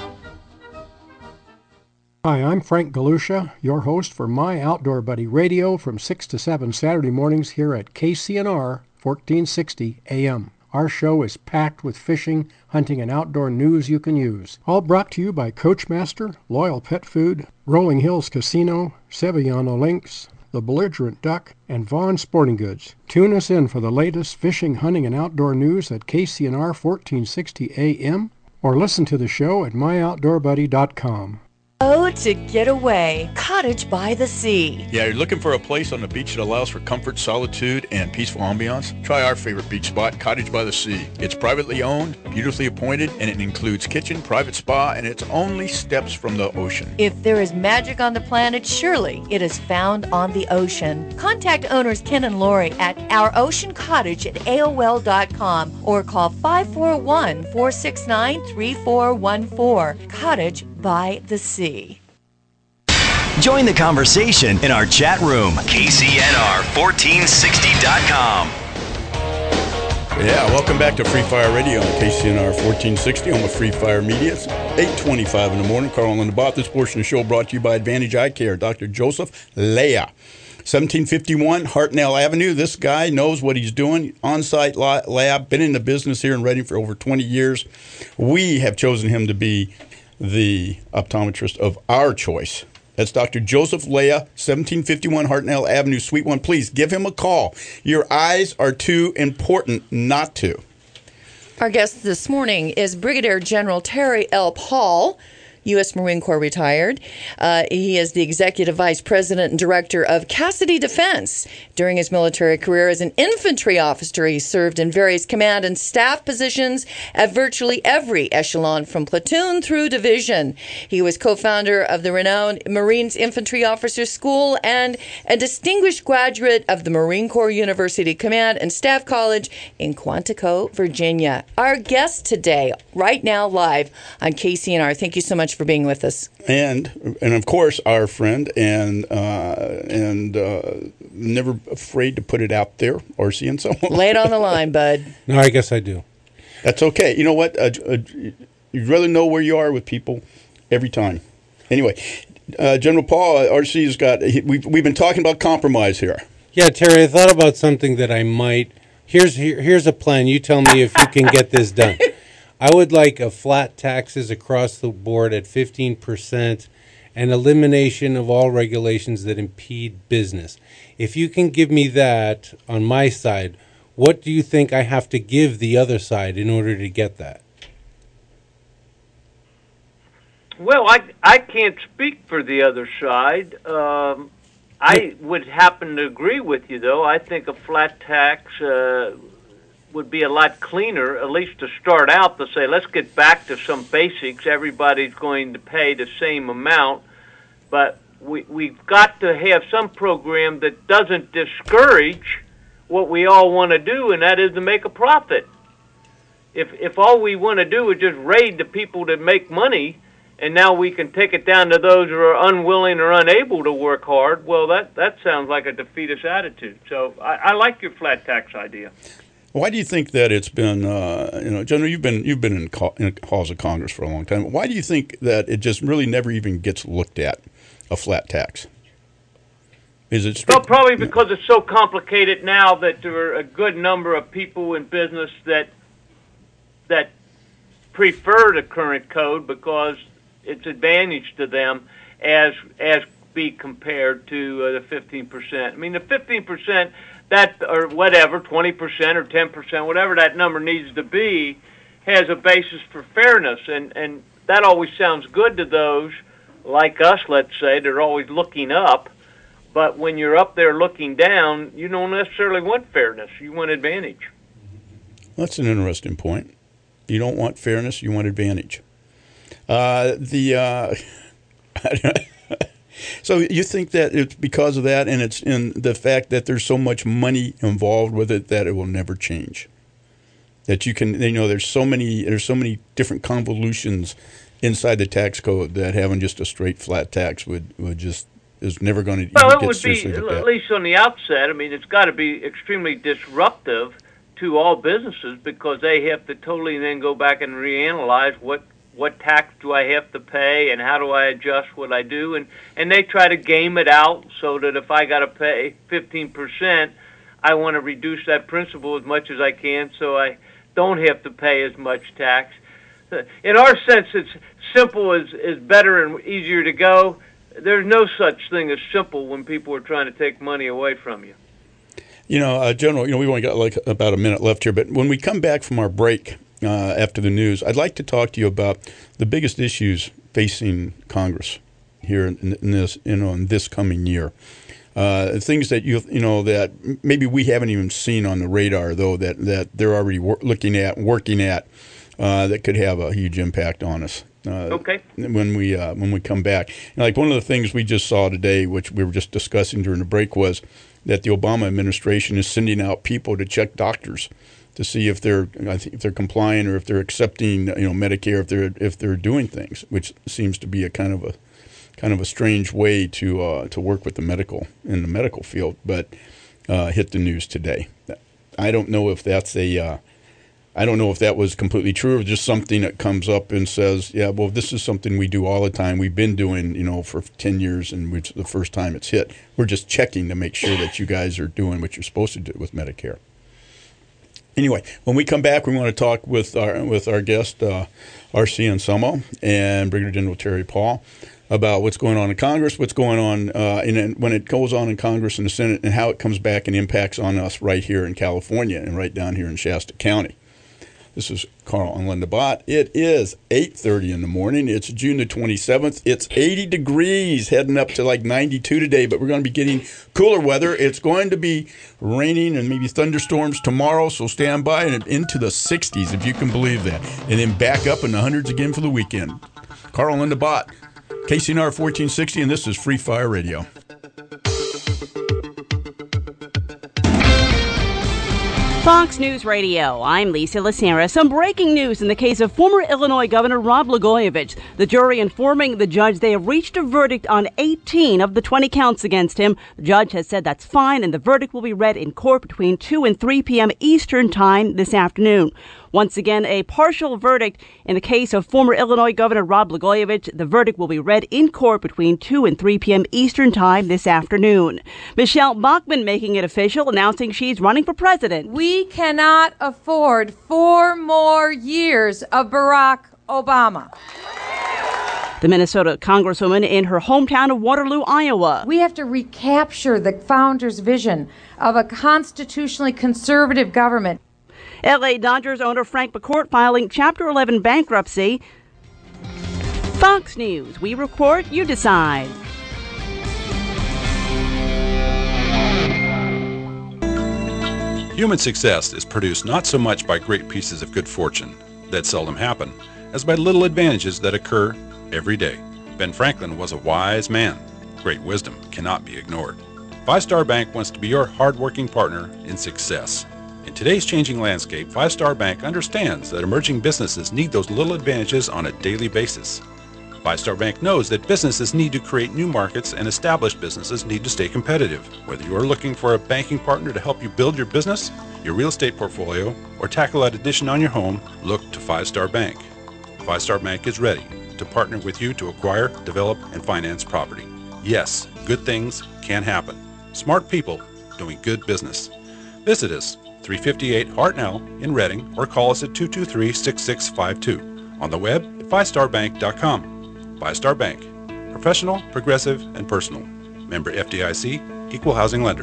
Hi, I'm Frank Galusha, your host for My Outdoor Buddy Radio from six to seven Saturday mornings here at K C N R fourteen sixty A M. Our show is packed with fishing, hunting, and outdoor news you can use. All brought to you by Coachmaster, Loyal Pet Food, Rolling Hills Casino, Sevillano Links, The Belligerent Duck, and Vaughn Sporting Goods. Tune us in for the latest fishing, hunting, and outdoor news at K C N R fourteen sixty A M or listen to the show at my outdoor buddy dot com. Oh, to get away. Cottage by the Sea. Yeah, you're looking for a place on the beach that allows for comfort, solitude, and peaceful ambiance? Try our favorite beach spot, Cottage by the Sea. It's privately owned, beautifully appointed, and it includes kitchen, private spa, and it's only steps from the ocean. If there is magic on the planet, surely it is found on the ocean. Contact owners Ken and Lori at our ocean cottage at A O L dot com or call five four one, four six nine, three four one four. Cottage by the Sea. Join the conversation in our chat room, K C N R fourteen sixty dot com. Yeah, welcome back to Free Fire Radio on K C N R fourteen sixty on the Free Fire Media. It's eight twenty-five in the morning. Carl and the Bot. This portion of the show brought to you by Advantage Eye Care, Doctor Joseph Leah. seventeen fifty-one Hartnell Avenue. This guy knows what he's doing. On-site lab, been in the business here in Reading for over twenty years. We have chosen him to be the optometrist of our choice. That's Doctor Joseph Leah, seventeen fifty-one Hartnell Avenue, Suite one. Please give him a call. Your eyes are too important not to. Our guest this morning is Brigadier General Terry L. Paul, U S Marine Corps retired. Uh, he is the Executive Vice President and Director of Cassidy Defense. During his military career as an infantry officer, he served in various command and staff positions at virtually every echelon from platoon through division. He was co-founder of the renowned Marines Infantry Officers School and a distinguished graduate of the Marine Corps University Command and Staff College in Quantico, Virginia. Our guest today, right now live on K C N R. Thank you so much for being with us. And, and of course, our friend, and uh, and uh, never afraid to put it out there or seeing someone. Lay it on the line, bud. No, I guess I do. That's okay. You know what? Uh, uh, you'd rather know where you are with people every time. Anyway, uh, General Paul, uh, R C's got, he, we've, we've been talking about compromise here. Yeah, Terry, I thought about something that I might. Here's here, here's a plan. You tell me if you can get this done. I would like a flat taxes across the board at fifteen percent and elimination of all regulations that impede business. If you can give me that on my side, what do you think I have to give the other side in order to get that? Well, I, I can't speak for the other side. Um, I would happen to agree with you, though. I think a flat tax uh, would be a lot cleaner, at least to start out, to say, let's get back to some basics. Everybody's going to pay the same amount, but we, we've got to have some program that doesn't discourage what we all want to do, and that is to make a profit. If, if all we want to do is just raid the people that make money, and now we can take it down to those who are unwilling or unable to work hard, well, that, that sounds like a defeatist attitude. So I, I like your flat tax idea. Why do you think that it's been, uh, you know, General, you've been you've been in, co- in halls of Congress for a long time. Why do you think that it just really never even gets looked at, a flat tax? Is it strict? Well, probably because it's so complicated now that there are a good number of people in business that that prefer the current code because it's advantage to them as as be compared to uh, the fifteen percent. I mean, the fifteen percent, that or whatever, twenty percent or ten percent, whatever that number needs to be, has a basis for fairness, and and that always sounds good to those like us, let's say, they're always looking up. But when you're up there looking down, you don't necessarily want fairness. You want advantage. That's an interesting point. You don't want fairness, you want advantage. Uh, the uh, So you think that it's because of that, and it's in the fact that there's so much money involved with it that it will never change. That you can, you know, there's so many, there's so many different convolutions inside the tax code that having just a straight flat tax would, would just is never going to well, get it would be, seriously looked at at. least on the outset, I mean, it's got to be extremely disruptive to all businesses because they have to totally then go back and reanalyze what, what tax do I have to pay and how do I adjust what I do. And, and they try to game it out so that if I got to pay fifteen percent, I want to reduce that principal as much as I can so I don't have to pay as much tax. In our sense, it's simple is, is better and easier to go. There's no such thing as simple when people are trying to take money away from you. You know, uh, General, you know, we've only got like about a minute left here, but when we come back from our break uh, after the news, I'd like to talk to you about the biggest issues facing Congress here in, in this, you know, in this coming year. Uh, things that you you know that maybe we haven't even seen on the radar, though, that that they're already wor- looking at, working at, uh, that could have a huge impact on us. Uh, okay. When we uh, when we come back, and like one of the things we just saw today, which we were just discussing during the break, was that the Obama administration is sending out people to check doctors to see if they're I think if they're complying or if they're accepting you know Medicare, if they're if they're doing things, which seems to be a kind of a kind of a strange way to uh, to work with the medical in the medical field, but uh, hit the news today. I don't know if that's a uh, I don't know if that was completely true or just something that comes up and says, yeah, well, this is something we do all the time. We've been doing, you know, for ten years, and it's the first time it's hit. We're just checking to make sure that you guys are doing what you're supposed to do with Medicare. Anyway, when we come back, we want to talk with our with our guest, uh, R C Anselmo and Brigadier General Terry Paul, about what's going on in Congress, what's going on uh, in, when it goes on in Congress and the Senate, and how it comes back and impacts on us right here in California and right down here in Shasta County. This is Carl and Linda Bott. It is eight thirty in the morning. It's June the twenty-seventh. It's eighty degrees, heading up to like ninety-two today, but we're going to be getting cooler weather. It's going to be raining and maybe thunderstorms tomorrow, so stand by, and into the sixties, if you can believe that, and then back up in the hundreds again for the weekend. Carl and Linda Bott, K C N R fourteen sixty, and this is Free Fire Radio. Fox News Radio, I'm Lisa Lacera. Some breaking news in the case of former Illinois Governor Rod Blagojevich. The jury informing the judge they have reached a verdict on eighteen of the twenty counts against him. The judge has said that's fine, and the verdict will be read in court between two and three p.m. Eastern Time this afternoon. Once again, a partial verdict in the case of former Illinois Governor Rod Blagojevich. The verdict will be read in court between two and three p.m. Eastern Time this afternoon. Michelle Bachmann making it official, announcing she's running for president. We cannot afford four more years of Barack Obama. The Minnesota Congresswoman in her hometown of Waterloo, Iowa. We have to recapture the founder's vision of a constitutionally conservative government. L A Dodgers owner Frank McCourt filing Chapter eleven bankruptcy. Fox News, we report, you decide. Human success is produced not so much by great pieces of good fortune that seldom happen, as by little advantages that occur every day. Ben Franklin was a wise man. Great wisdom cannot be ignored. Five Star Bank wants to be your hard-working partner in success. In today's changing landscape, Five Star Bank understands that emerging businesses need those little advantages on a daily basis. Five Star Bank knows that businesses need to create new markets and established businesses need to stay competitive. Whether you are looking for a banking partner to help you build your business, your real estate portfolio, or tackle that addition on your home, look to Five Star Bank. Five Star Bank is ready to partner with you to acquire, develop, and finance property. Yes, good things can happen. Smart people doing good business. Visit us, three fifty-eight Hartnell in Reading, or call us at two two three, six six five two. On the web at five star bank dot com. Five Star Bank. Professional, progressive, and personal. Member F D I C, Equal Housing Lender.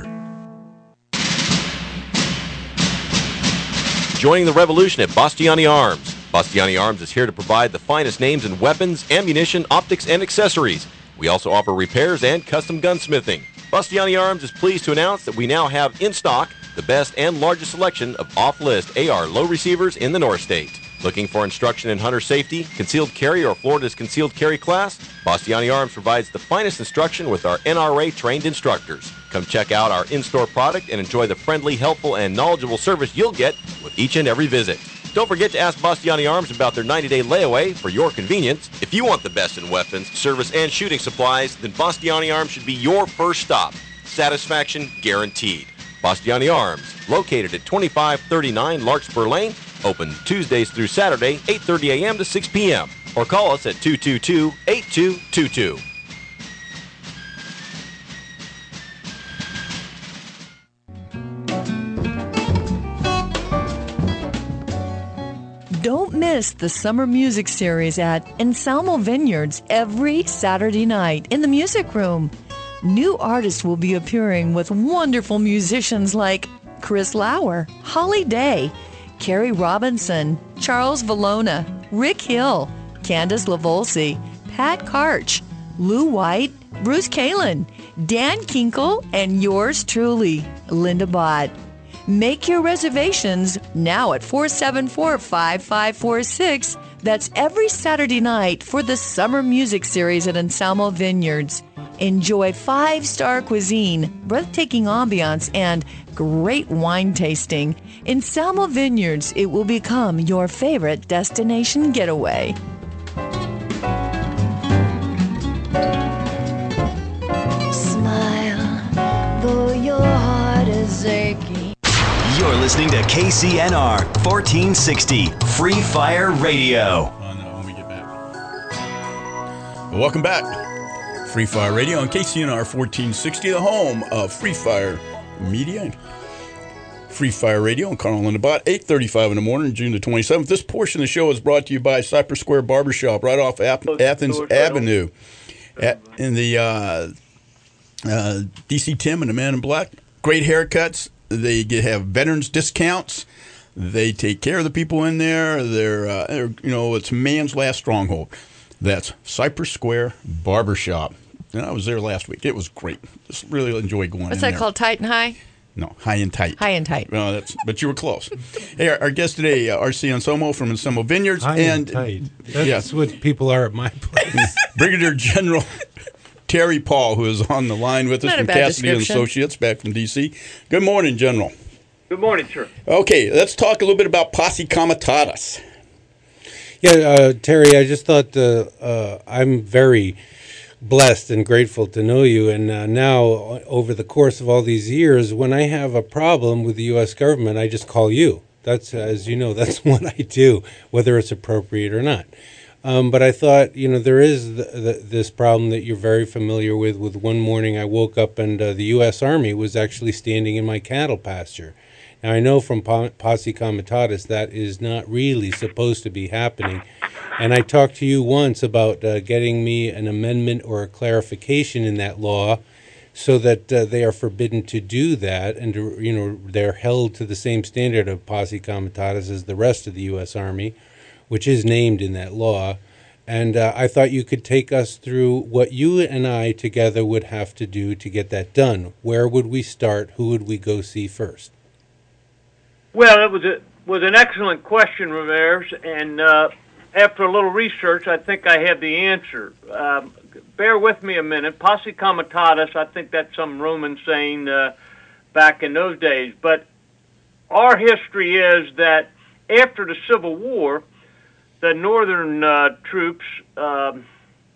Joining the revolution at Bastiani Arms. Bastiani Arms is here to provide the finest names in weapons, ammunition, optics, and accessories. We also offer repairs and custom gunsmithing. Bastiani Arms is pleased to announce that we now have in stock the best and largest selection of off-list A R low receivers in the North State. Looking for instruction in hunter safety, concealed carry, or Florida's concealed carry class? Bastiani Arms provides the finest instruction with our N R A-trained instructors. Come check out our in-store product and enjoy the friendly, helpful, and knowledgeable service you'll get with each and every visit. Don't forget to ask Bastiani Arms about their ninety-day layaway for your convenience. If you want the best in weapons, service, and shooting supplies, then Bastiani Arms should be your first stop. Satisfaction guaranteed. Bastiani Arms, located at twenty-five thirty-nine Larkspur Lane, open Tuesdays through Saturday, eight thirty a.m. to six p.m. Or call us at two two two, eight two two two. Don't miss the Summer Music Series at Anselmo Vineyards every Saturday night in the Music Room. New artists will be appearing with wonderful musicians like Chris Lauer, Holly Day, Carrie Robinson, Charles Valona, Rick Hill, Candace LaVolsi, Pat Karch, Lou White, Bruce Kalin, Dan Kinkle, and yours truly, Linda Bott. Make your reservations now at four seven four, five five four six. That's every Saturday night for the Summer Music Series at Anselmo Vineyards. Enjoy five-star cuisine, breathtaking ambiance, and great wine tasting. Anselmo Vineyards, it will become your favorite destination getaway. Smile, though your heart is aching. You're listening to K C N R fourteen sixty Free Fire Radio. Oh no, when we get back. Well, welcome back. Free Fire Radio on K C N R fourteen sixty, the home of Free Fire Media. Free Fire Radio and Carl and Linda Bott, eight thirty-five in the morning, June the twenty-seventh. This portion of the show is brought to you by Cypress Square Barbershop, right off Ap- Athens Avenue. At, in the uh, uh, D C Tim and the Man in Black. Great haircuts. They get, have veterans discounts. They take care of the people in there. They're, uh, they're, you know, it's man's last stronghold. That's Cypress Square Barbershop. And I was there last week. It was great. Just really enjoyed going What's in that there. called, Tight and High? No, High and Tight. High and Tight. No, that's, but you were close. Hey, our, our guest today, uh, R C Anselmo from Anselmo Vineyards. High and, and tight. That's yeah. what people are at my place. Brigadier General Terry Paul, who is on the line with us Not a from bad Cassidy and description. Associates back from D C. Good morning, General. Good morning, sir. Okay, let's talk a little bit about Posse Comitatus. Yeah, uh, Terry, I just thought uh, uh, I'm very blessed and grateful to know you. And uh, now, over the course of all these years, when I have a problem with the U S government, I just call you. That's, as you know, that's what I do, whether it's appropriate or not. Um, but I thought, you know, there is the, the, this problem that you're very familiar with. With one morning I woke up and uh, the U S Army was actually standing in my cattle pasture. Now, I know from Posse Comitatus that is not really supposed to be happening. And I talked to you once about uh, getting me an amendment or a clarification in that law so that uh, they are forbidden to do that. And, to, you know, they're held to the same standard of Posse Comitatus as the rest of the U S Army, which is named in that law. And uh, I thought you could take us through what you and I together would have to do to get that done. Where would we start? Who would we go see first? Well, it was a, was an excellent question, Ramirez, and uh, after a little research, I think I have the answer. Um, bear with me a minute. Posse Comitatus, I think that's some Roman saying uh, back in those days. But our history is that after the Civil War, the northern uh, troops um,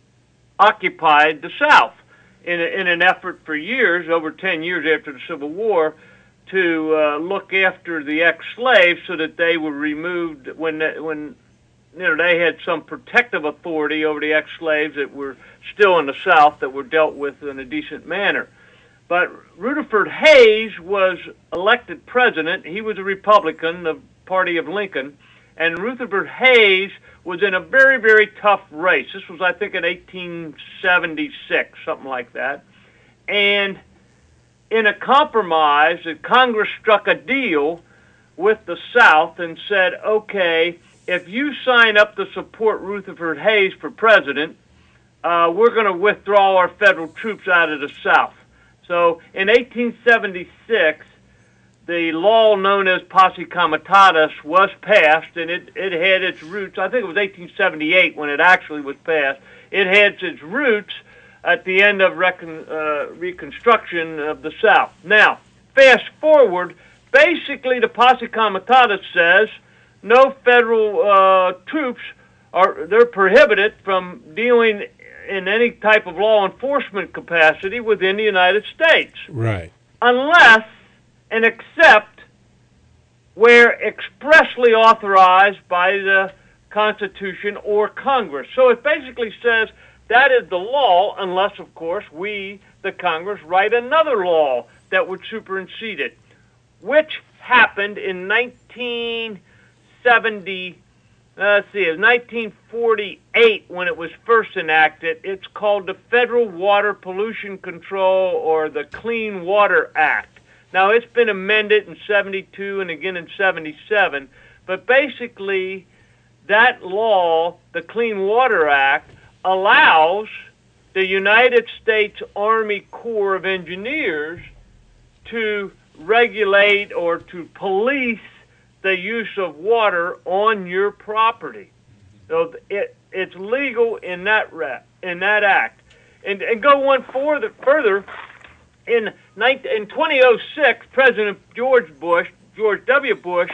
occupied the South in, a, in an effort for years, over ten years after the Civil War, to uh, look after the ex-slaves so that they were removed when when you know they had some protective authority over the ex-slaves that were still in the South that were dealt with in a decent manner. But Rutherford Hayes was elected president. He was a Republican, the party of Lincoln, and Rutherford Hayes was in a very, very tough race. This was, I think, in eighteen seventy-six, something like that. And in a compromise, the Congress struck a deal with the South and said, okay, if you sign up to support Rutherford Hayes for president, uh, we're going to withdraw our federal troops out of the South. So in eighteen seventy-six, the law known as Posse Comitatus was passed, and it, it had its roots, I think it was eighteen seventy-eight when it actually was passed. It had its roots at the end of recon, uh, Reconstruction of the South. Now, fast forward, basically the Posse Comitatus says no federal uh, troops are, they're prohibited from dealing in any type of law enforcement capacity within the United States. Right. Unless and except where expressly authorized by the Constitution or Congress. So it basically says that is the law, unless, of course, we, the Congress, write another law that would supersede it, which happened in nineteen seventy. Uh, let's see, it was nineteen forty-eight when it was first enacted. It's called the Federal Water Pollution Control, or the Clean Water Act. Now, it's been amended in seventy-two and again in seventy-seven, but basically that law, the Clean Water Act, allows the United States Army Corps of Engineers to regulate or to police the use of water on your property. So it, it's legal in that ra- in that act. And, and go one further, further in, in twenty oh six, President George Bush, George W. Bush,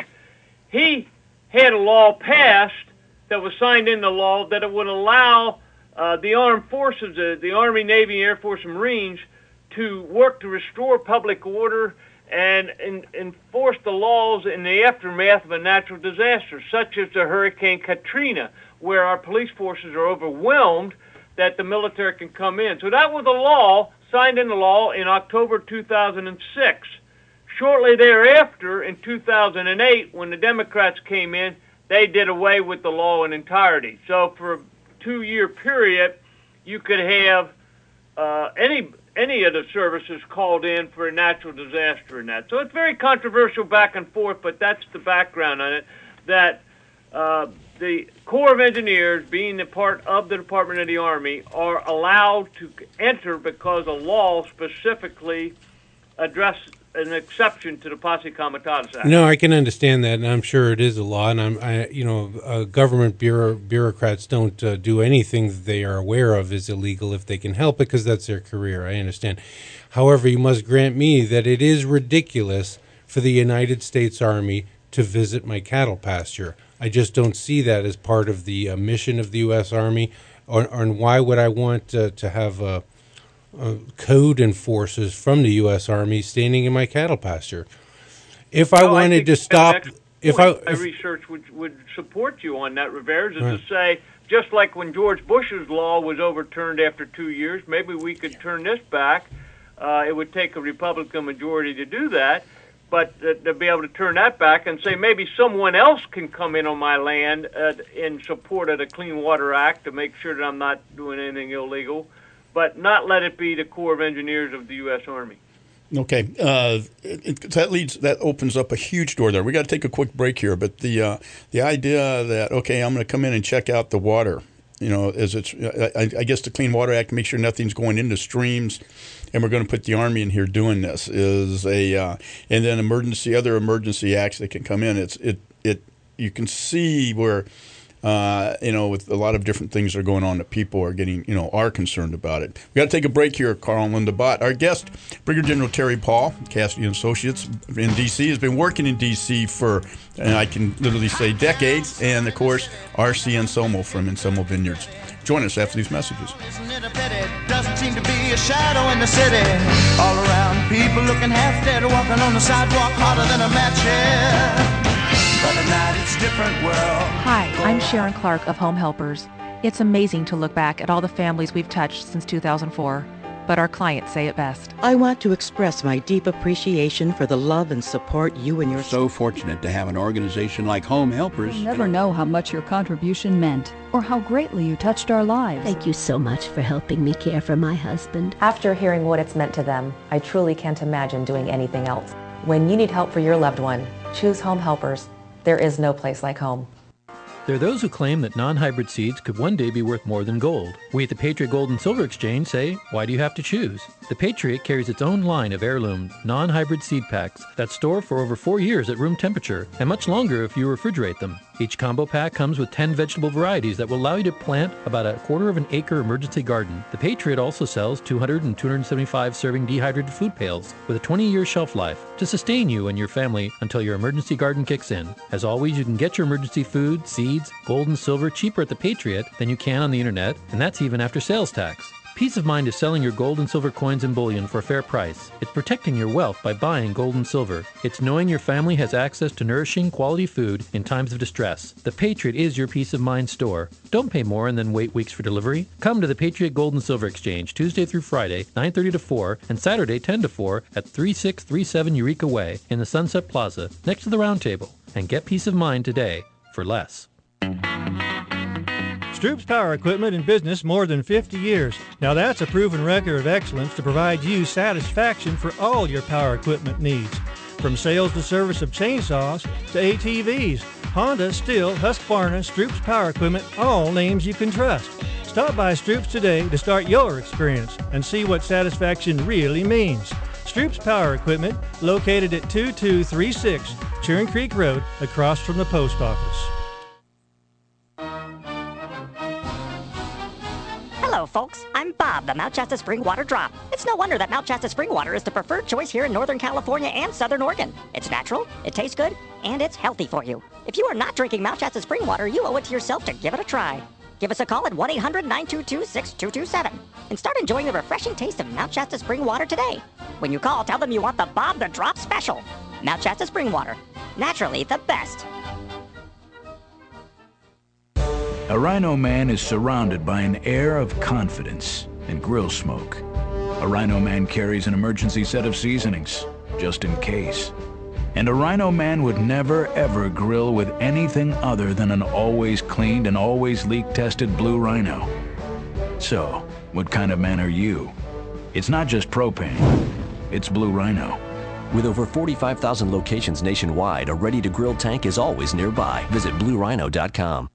he had a law passed that was signed into law that it would allow uh, the armed forces, uh, the Army, Navy, Air Force, and Marines, to work to restore public order and, and enforce the laws in the aftermath of a natural disaster, such as the Hurricane Katrina, where our police forces are overwhelmed that the military can come in. So that was a law signed into law in October two thousand six. Shortly thereafter, in two thousand eight, when the Democrats came in, they did away with the law in entirety. So for a two-year period, you could have uh, any any of the services called in for a natural disaster in that. So it's very controversial back and forth, but that's the background on it, that uh, the Corps of Engineers, being a part of the Department of the Army, are allowed to enter because a law specifically addresses an exception to the Posse Comitatus Act. No, I can understand that, and I'm sure it is a law. And I'm, I, you know, uh, government bureau, bureaucrats don't uh, do anything that they are aware of is illegal if they can help it, because that's their career. I understand. However, you must grant me that it is ridiculous for the United States Army to visit my cattle pasture. I just don't see that as part of the uh, mission of the U S Army, or, or and why would I want uh, to have a uh, Uh, code enforcers from the U S Army standing in my cattle pasture? If I well, wanted I to stop, if I my if, research would would support you on that, Rivers, is Right. to say, just like when George Bush's law was overturned after two years, maybe we could turn this back. Uh, it would take a Republican majority to do that, but uh, to be able to turn that back and say maybe someone else can come in on my land uh, in support of the Clean Water Act to make sure that I'm not doing anything illegal, but not let it be the Corps of Engineers of the U S Army. Okay, uh, it, it, that leads that opens up a huge door there. We got to take a quick break here, but the uh, the idea that okay, I'm going to come in and check out the water, you know, as it's I, I guess the Clean Water Act, make sure nothing's going into streams, and we're going to put the Army in here doing this is a uh, and then emergency other emergency acts that can come in. It's it it you can see where. Uh, you know, with a lot of different things that are going on that people are getting, you know, are concerned about it. We got to take a break here, Carl and Linda Bott. Our guest, Brigadier General Terry Paul, Cassidy and Associates in D C, has been working in D C for, and I can literally say decades, and of course, R C Anselmo from Anselmo Vineyards. Join us after these messages. Isn't it a pity? Doesn't seem to be a shadow in the city. All around, people looking half dead, walking on the sidewalk harder than a match here. But at night it's a different world. Hi, I'm Sharon Clark of Home Helpers. It's amazing to look back at all the families we've touched since two thousand four, but our clients say it best. I want to express my deep appreciation for the love and support you and your... So fortunate to have an organization like Home Helpers. You'll never know how much your contribution meant or how greatly you touched our lives. Thank you so much for helping me care for my husband. After hearing what it's meant to them, I truly can't imagine doing anything else. When you need help for your loved one, choose Home Helpers. There is no place like home. There are those who claim that non-hybrid seeds could one day be worth more than gold. We at the Patriot Gold and Silver Exchange say, why do you have to choose? The Patriot carries its own line of heirloom non-hybrid seed packs that store for over four years at room temperature and much longer if you refrigerate them. Each combo pack comes with ten vegetable varieties that will allow you to plant about a quarter of an acre emergency garden. The Patriot also sells two hundred and two hundred seventy-five serving dehydrated food pails with a twenty-year shelf life to sustain you and your family until your emergency garden kicks in. As always, you can get your emergency food, seeds, gold and silver cheaper at the Patriot than you can on the internet, and that's even after sales tax. Peace of mind is selling your gold and silver coins and bullion for a fair price. It's protecting your wealth by buying gold and silver. It's knowing your family has access to nourishing, quality food in times of distress. The Patriot is your peace of mind store. Don't pay more and then wait weeks for delivery. Come to the Patriot Gold and Silver Exchange Tuesday through Friday, nine thirty to four, and Saturday, ten to four, at thirty-six thirty-seven Eureka Way in the Sunset Plaza, next to the Round Table. And get peace of mind today for less. Stroups Power Equipment in business more than fifty years. Now that's a proven record of excellence to provide you satisfaction for all your power equipment needs. From sales to service of chainsaws to A T Vs, Honda, Stihl, Husqvarna, Stroups Power Equipment, all names you can trust. Stop by Stroups today to start your experience and see what satisfaction really means. Stroups Power Equipment, located at two two three six Churn Creek Road, across from the post office. Hello, folks. I'm Bob, the Mount Shasta Spring Water Drop. It's no wonder that Mount Shasta Spring Water is the preferred choice here in Northern California and Southern Oregon. It's natural, it tastes good, and it's healthy for you. If you are not drinking Mount Shasta Spring Water, you owe it to yourself to give it a try. Give us a call at one eight hundred nine two two six two two seven and start enjoying the refreshing taste of Mount Shasta Spring Water today. When you call, tell them you want the Bob the Drop special. Mount Shasta Spring Water. Naturally the best. A Rhino Man is surrounded by an air of confidence and grill smoke. A Rhino Man carries an emergency set of seasonings, just in case. And a Rhino Man would never ever grill with anything other than an always cleaned and always leak-tested Blue Rhino. So, what kind of man are you? It's not just propane, it's Blue Rhino. With over forty-five thousand locations nationwide, a ready-to-grill tank is always nearby. Visit blue rhino dot com.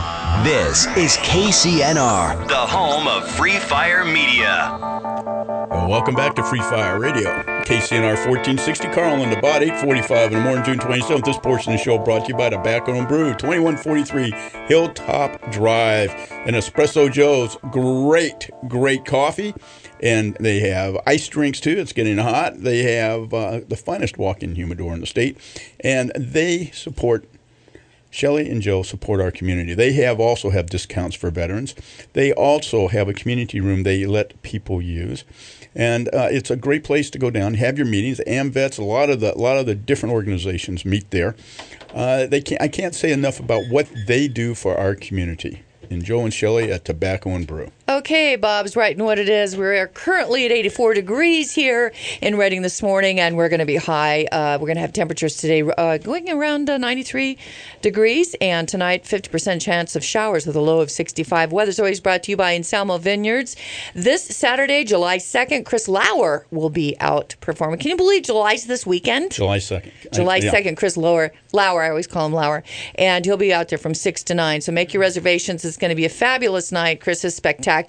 This is K C N R, the home of Free Fire Media. Well, welcome back to Free Fire Radio. K C N R fourteen sixty, Carl in the Bot, eight forty-five in the morning, June twenty-seventh. This portion of the show brought to you by Tobacco and Brew, twenty-one forty-three Hilltop Drive. And Espresso Joe's, great, great coffee. And they have ice drinks, too. It's getting hot. They have uh, the finest walk-in humidor in the state. And they support, Shelley and Joe support our community. They have also have discounts for veterans. They also have a community room they let people use. And uh, it's a great place to go down, have your meetings. AMVETS, a lot of the a lot of the different organizations meet there. Uh, they can't, I can't say enough about what they do for our community. And Joe and Shelley at Tobacco and Brew. Okay, Bob's right in what it is. We're currently at eighty-four degrees here in Redding this morning, and we're going to be high. Uh, we're going to have temperatures today uh, going around uh, ninety-three degrees, and tonight fifty percent chance of showers with a low of sixty-five. Weather's always brought to you by Anselmo Vineyards. This Saturday, July second, Chris Lauer will be out performing. Can you believe July's this weekend? July second. July yeah. second, Chris Lauer. Lauer, I always call him Lauer. And he'll be out there from six to nine. So make your reservations. It's going to be a fabulous night. Chris is spectacular.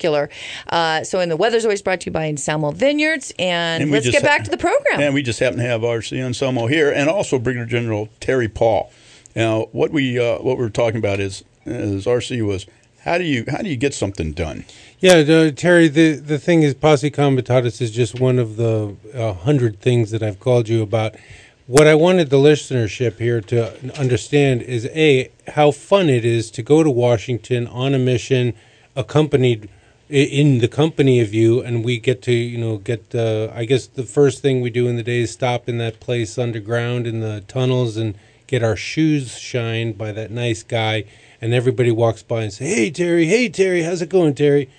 Uh, so, and the weather's always brought to you by Anselmo Vineyards. And, and let's get back ha- to the program. And we just happen to have R C Anselmo here, and also Brigadier General Terry Paul. Now, what we uh, what we're talking about is, as R C was, how do you how do you get something done? Yeah, uh, Terry. The the thing is, Posse Comitatus is just one of the uh, hundred things that I've called you about. What I wanted the listenership here to understand is, A, how fun it is to go to Washington on a mission, accompanied in the company of you, and we get to, you know, get, uh, I guess the first thing we do in the day is stop in that place underground in the tunnels and get our shoes shined by that nice guy, and everybody walks by and say, hey, Terry, hey, Terry, how's it going, Terry?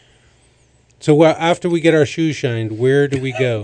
So uh, after we get our shoes shined, where do we go?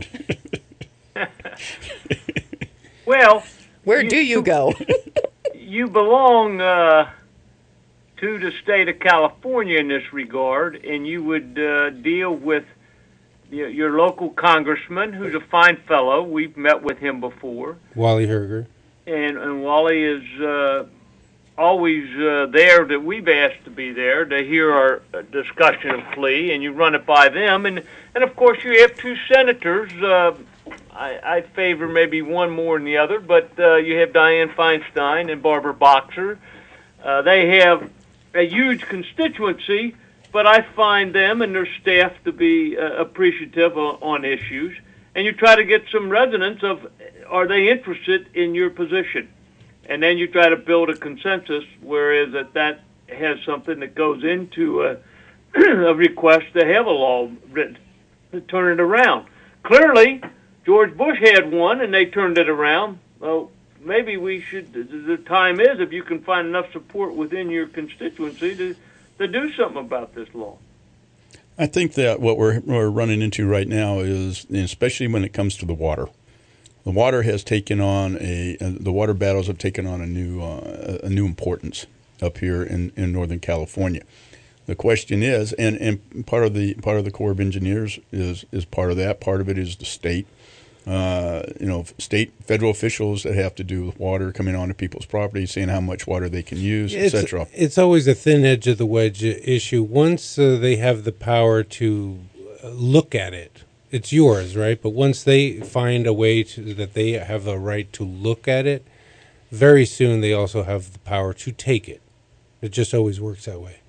Well, where you, do you go? You belong uh, to the state of California in this regard, and you would uh, deal with your, your local congressman, who's a fine fellow. We've met with him before. Wally Herger. And, and Wally is uh, always uh, there that we've asked to be there to hear our uh, discussion of Flea, and you run it by them. And, and of course, you have two senators. Uh, I, I favor maybe one more than the other, but uh, you have Dianne Feinstein and Barbara Boxer. Uh, they have a huge constituency, but I find them and their staff to be uh, appreciative on, on issues. And you try to get some resonance of, are they interested in your position? And then you try to build a consensus, whereas that, that has something that goes into a, a request to have a law written to turn it around. Clearly, George Bush had one, and they turned it around. Well, maybe we should, the time is, if you can find enough support within your constituency to, to do something about this law. I think that what we're, we're running into right now is, especially when it comes to the water, the water has taken on a, uh, the water battles have taken on a new, uh, a new importance up here in, in Northern California. The question is, and, and part of the part of the Corps of Engineers is is part of that. Part of it is the state, uh, you know, state federal officials that have to do with water coming onto people's property, seeing how much water they can use, et cetera. It's always a thin edge of the wedge issue. Once uh, they have the power to look at it, it's yours, right? But once they find a way to, that they have the right to look at it, very soon they also have the power to take it. It just always works that way.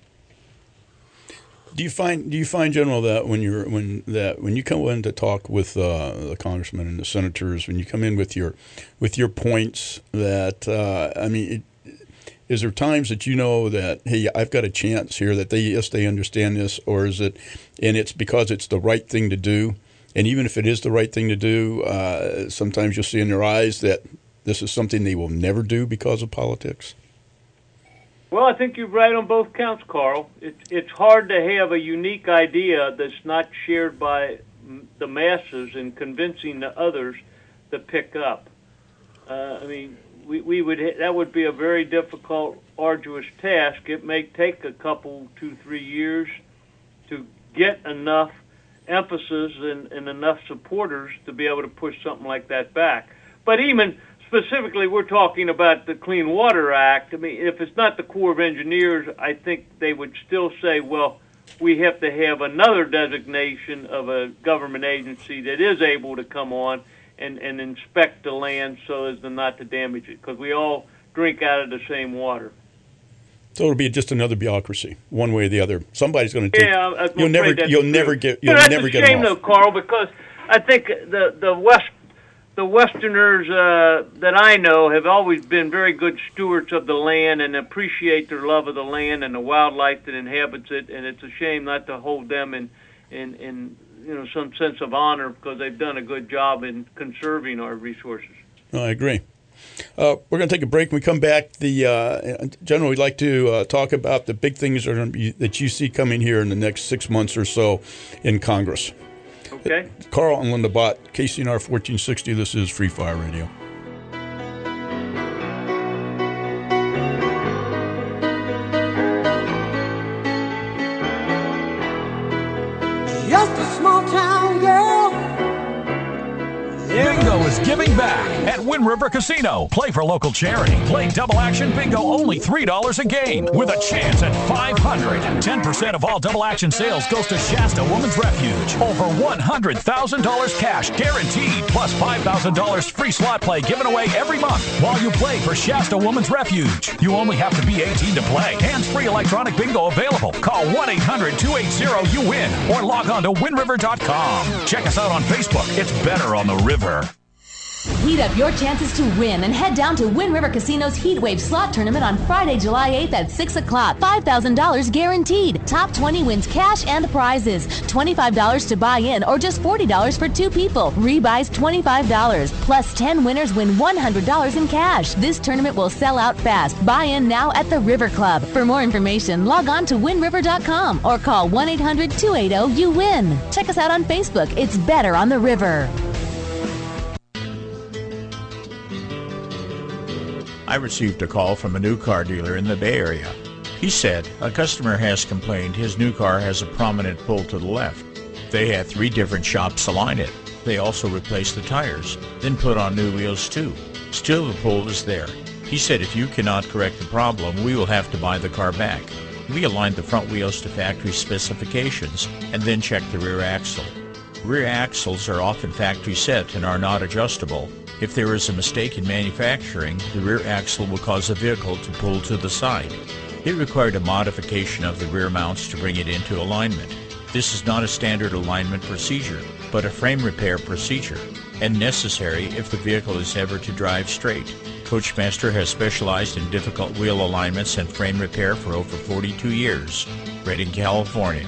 Do you find do you find, General, that when you're when that when you come in to talk with uh, the congressmen and the senators, when you come in with your with your points, that uh, I mean, it, is there times that you know that, hey, I've got a chance here, that they yes they understand this, or is it, and it's because it's the right thing to do, and even if it is the right thing to do, uh, sometimes you'll see in their eyes that this is something they will never do because of politics? Well, I think you're right on both counts, Carl. It's it's hard to have a unique idea that's not shared by the masses and convincing the others to pick up. Uh, I mean, we we would that would be a very difficult, arduous task. It may take a couple, two, three years to get enough emphasis and, and enough supporters to be able to push something like that back. But even specifically, we're talking about the Clean Water Act. I mean, if it's not the Corps of Engineers, I think they would still say, well, we have to have another designation of a government agency that is able to come on and, and inspect the land so as to not to damage it, because we all drink out of the same water. So it'll be just another bureaucracy, one way or the other. Somebody's going to take. Yeah, I'm you'll never, you'll true. never get, you'll but that's never a get shame, them off. though, Carl, because I think the the West. The Westerners uh, that I know have always been very good stewards of the land and appreciate their love of the land and the wildlife that inhabits it. And it's a shame not to hold them in, in, in you know, some sense of honor, because they've done a good job in conserving our resources. No, I agree. Uh, we're going to take a break. When we come back, the uh, General, we'd like to uh, talk about the big things that, are gonna be, that you see coming here in the next six months or so in Congress. Okay. Carl and Linda Bott, K C N R fourteen sixty. This is Free Fire Radio. Just a small town girl. Bingo is giving back at Wind River Casino. Play for local charity. Play double action bingo, only three dollars a game, with a chance at five hundred dollars. ten percent of all double action sales goes to Shasta Women's Refuge. Over one hundred thousand dollars cash guaranteed, plus five thousand dollars free slot play given away every month while you play for Shasta Women's Refuge. You only have to be eighteen to play. Hands-free electronic bingo available. Call one eight hundred two eight zero you win or log on to wind river dot com. Check us out on Facebook. It's better on the river. Heat up your chances to win and head down to Wind River Casino's Heatwave Slot Tournament on Friday, July eighth at six o'clock. five thousand dollars guaranteed. Top twenty wins cash and prizes. twenty-five dollars to buy in or just forty dollars for two people. Rebuys twenty-five dollars. Plus ten winners win one hundred dollars in cash. This tournament will sell out fast. Buy in now at the River Club. For more information, log on to wind river dot com or call one eight hundred two eight zero you win. Check us out on Facebook. It's better on the river. I received a call from a new car dealer in the Bay Area. He said a customer has complained his new car has a prominent pull to the left. They had three different shops align it. They also replaced the tires, then put on new wheels too. Still the pull is there. He said if you cannot correct the problem, we will have to buy the car back. We aligned the front wheels to factory specifications and then checked the rear axle. Rear axles are often factory set and are not adjustable. If there is a mistake in manufacturing, the rear axle will cause the vehicle to pull to the side. It required a modification of the rear mounts to bring it into alignment. This is not a standard alignment procedure, but a frame repair procedure, and necessary if the vehicle is ever to drive straight. Coachmaster has specialized in difficult wheel alignments and frame repair for over forty-two years. Redding, California.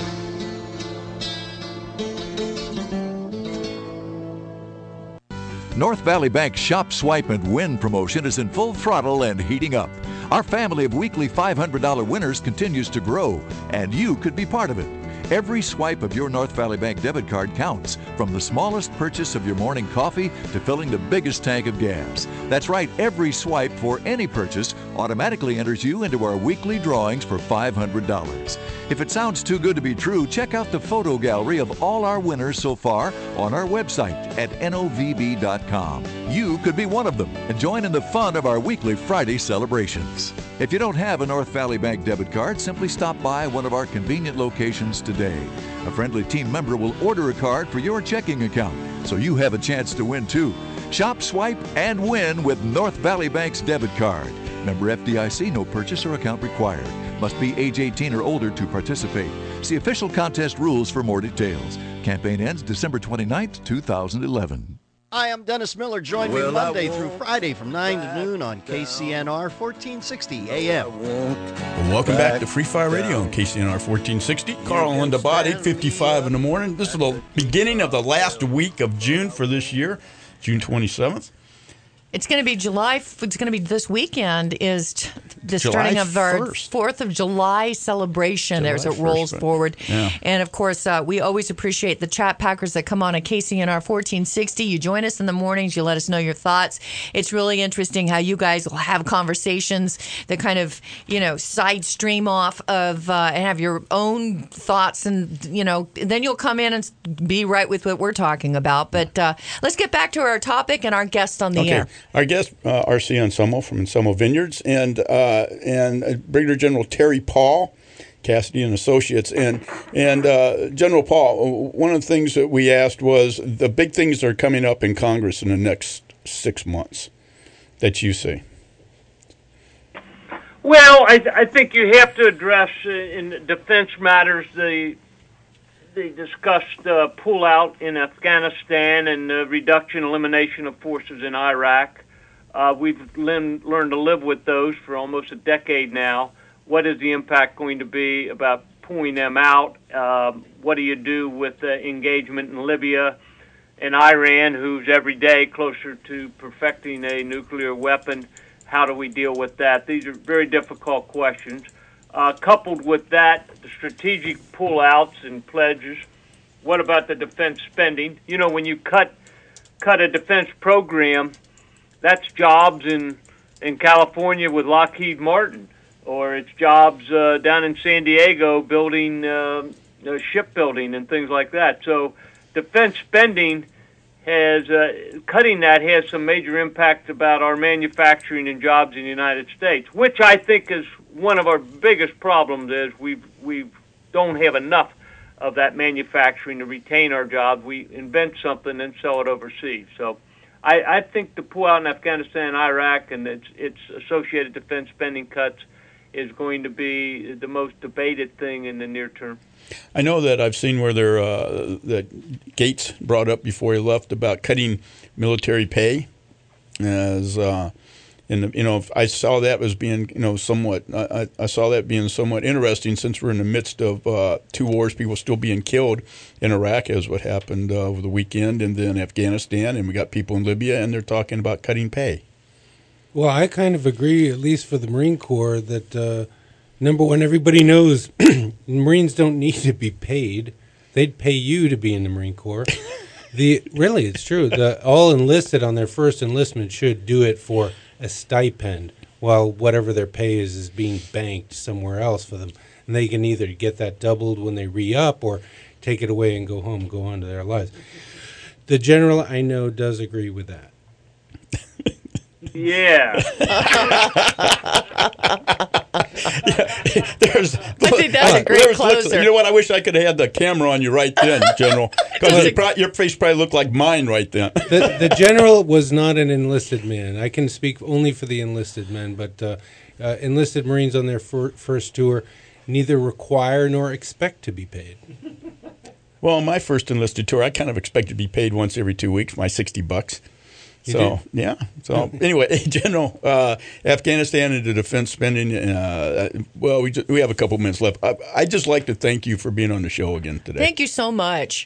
North Valley Bank's Shop, Swipe, and Win promotion is in full throttle and heating up. Our family of weekly five hundred dollars winners continues to grow, and you could be part of it. Every swipe of your North Valley Bank debit card counts, from the smallest purchase of your morning coffee to filling the biggest tank of gas. That's right, every swipe for any purchase automatically enters you into our weekly drawings for five hundred dollars. If it sounds too good to be true, check out the photo gallery of all our winners so far on our website at N O V B dot com. You could be one of them and join in the fun of our weekly Friday celebrations. If you don't have a North Valley Bank debit card, simply stop by one of our convenient locations today. A friendly team member will order a card for your checking account, so you have a chance to win too. Shop, swipe, and win with North Valley Bank's debit card. Member F D I C, no purchase or account required. Must be age eighteen or older to participate. See official contest rules for more details. Campaign ends December twenty-ninth, two thousand eleven. Hi, I'm Dennis Miller. Join Well, me Monday I through won't Friday from nine to noon on K C N R fourteen sixty A M. Well, welcome back to Free Fire Radio on K C N R fourteen sixty. Carl and Linda Bott, eight fifty-five in the morning. This is the beginning of the last week of June for this year, June twenty-seventh. It's going to be July. It's going to be this weekend. Is t- the July starting of our first. Fourth of July celebration July as it first, rolls but- forward. Yeah. And of course, uh, we always appreciate the chat packers that come on at K C N R fourteen sixty. You join us in the mornings. You let us know your thoughts. It's really interesting how you guys will have conversations that kind of, you know, side stream off of uh, and have your own thoughts, and you know, then you'll come in and be right with what we're talking about. But uh, let's get back to our topic and our guest on the Okay, air. our guest, uh, R C Anselmo from Anselmo Vineyards, and uh, and uh, Brigadier General Terry Paul, Cassidy and Associates, and and uh, General Paul. One of the things that we asked was the big things that are coming up in Congress in the next six months that you see. Well, I, I think you have to address uh, in defense matters the the discussed uh, pullout in Afghanistan and the reduction, elimination of forces in Iraq. Uh, we've learn, learned to live with those for almost a decade now. What is the impact going to be about pulling them out? Um, what do you do with the engagement in Libya and Iran, who's every day closer to perfecting a nuclear weapon? How do we deal with that? These are very difficult questions. Uh, coupled with that, the strategic pullouts and pledges. What about the defense spending? You know, when you cut cut a defense program, that's jobs in in California with Lockheed Martin, or it's jobs uh, down in San Diego building uh, uh, shipbuilding and things like that. So, defense spending has uh, cutting that has some major impact about our manufacturing and jobs in the United States, which I think is one of our biggest problems. Is we we don't have enough of that manufacturing to retain our jobs. We invent something and sell it overseas. So I, I think the pull out in Afghanistan, Iraq, and its its associated defense spending cuts is going to be the most debated thing in the near term. I know that I've seen where there uh, that Gates brought up before he left about cutting military pay, as uh, and you know I saw that as being you know somewhat I, I saw that being somewhat interesting, since we're in the midst of uh, two wars, people still being killed in Iraq, as what happened uh, over the weekend, and then Afghanistan, and we got people in Libya, and they're talking about cutting pay. Well, I kind of agree, at least for the Marine Corps, that uh, number one, everybody knows Marines don't need to be paid. They'd pay you to be in the Marine Corps. The really, it's true. The all enlisted on their first enlistment should do it for a stipend, while whatever their pay is is being banked somewhere else for them, and they can either get that doubled when they re-up or take it away and go home, go on to their lives. The general I know does agree with that. Yeah. There's, I think that's a great there's- closer. You know what? I wish I could have had the camera on you right then, General, because your face probably looked like mine right then. the, the general was not an enlisted man. I can speak only for the enlisted men, but uh, uh, enlisted Marines on their fir- first tour neither require nor expect to be paid. Well, my first enlisted tour, I kind of expected to be paid once every two weeks, my sixty bucks. You So, did? yeah. So, anyway, General, uh, Afghanistan and the defense spending, uh, well, we just, we have a couple minutes left. I, I'd just like to thank you for being on the show again today. Thank you so much.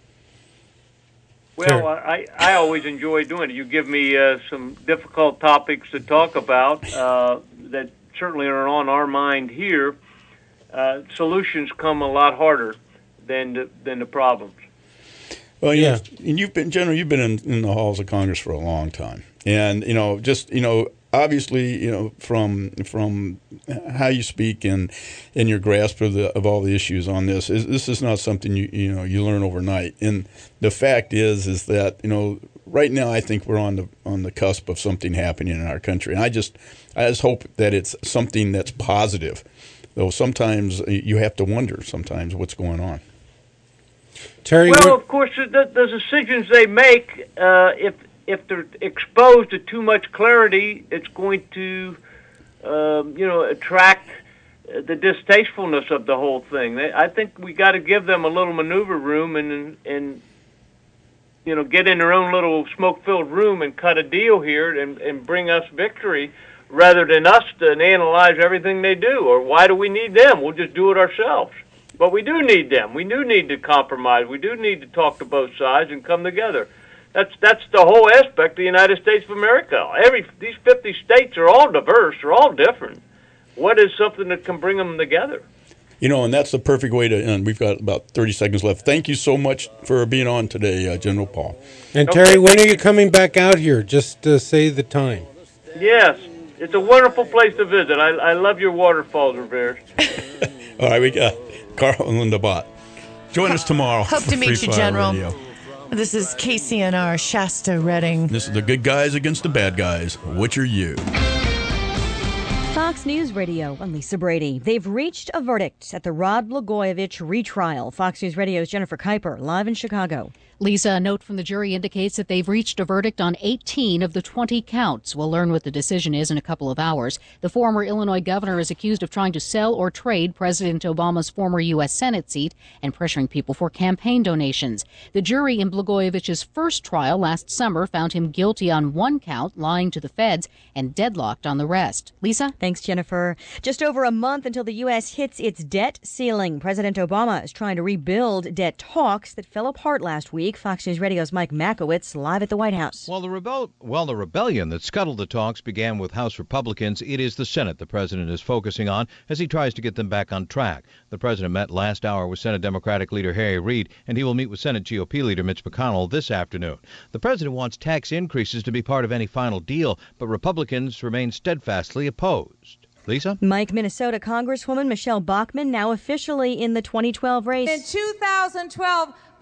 Well, I, I always enjoy doing it. You give me uh, some difficult topics to talk about uh, that certainly are on our mind here. Uh, solutions come a lot harder than the, than the problems. Well, yeah, and you've been, General, you've been in, in the halls of Congress for a long time, and you know, just you know, obviously, you know, from from how you speak and and your grasp of the of all the issues on this, is, this is not something you you know you learn overnight. And the fact is, is that you know, right now, I think we're on the on the cusp of something happening in our country, and I just I just hope that it's something that's positive. Though sometimes you have to wonder sometimes what's going on. Terry, well, of course, the, the decisions they make, uh, if if they're exposed to too much clarity, it's going to, um, you know, attract the distastefulness of the whole thing. I think we got to give them a little maneuver room and and you know get in their own little smoke-filled room and cut a deal here and and bring us victory, rather than us to analyze everything they do. Or why do we need them? We'll just do it ourselves. But we do need them. We do need to compromise. We do need to talk to both sides and come together. That's that's the whole aspect of the United States of America. Every these fifty states are all diverse. They're all different. What is something that can bring them together? You know, and that's the perfect way to end. We've got about thirty seconds left. Thank you so much for being on today, uh, General Paul. And Terry, when are you coming back out here? Just uh, say the time. Yes, it's a wonderful place to visit. I, I love your waterfalls, Rivera. All right, we got Carl and Linda Bott. Join us tomorrow. Hope for to meet Free you, Fire General. Radio. This is K C N R, Shasta, Redding. This is the good guys against the bad guys. Which are you? Fox News Radio, I'm Lisa Brady. They've reached a verdict at the Rod Blagojevich retrial. Fox News Radio's Jennifer Kuiper, live in Chicago. Lisa, a note from the jury indicates that they've reached a verdict on eighteen of the twenty counts. We'll learn what the decision is in a couple of hours. The former Illinois governor is accused of trying to sell or trade President Obama's former U S Senate seat and pressuring people for campaign donations. The jury in Blagojevich's first trial last summer found him guilty on one count, lying to the feds, and deadlocked on the rest. Lisa? Thanks, Jennifer. Just over a month until the U S hits its debt ceiling. President Obama is trying to rebuild debt talks that fell apart last week. Fox News Radio's Mike Makowitz live at the White House. Well, the, rebel- well, the rebellion that scuttled the talks began with House Republicans. It is the Senate the president is focusing on as he tries to get them back on track. The president met last hour with Senate Democratic leader Harry Reid, and he will meet with Senate G O P leader Mitch McConnell this afternoon. The president wants tax increases to be part of any final deal, but Republicans remain steadfastly opposed. Lisa? Mike, Minnesota Congresswoman Michelle Bachmann now officially in the twenty twelve race. In two thousand twelve,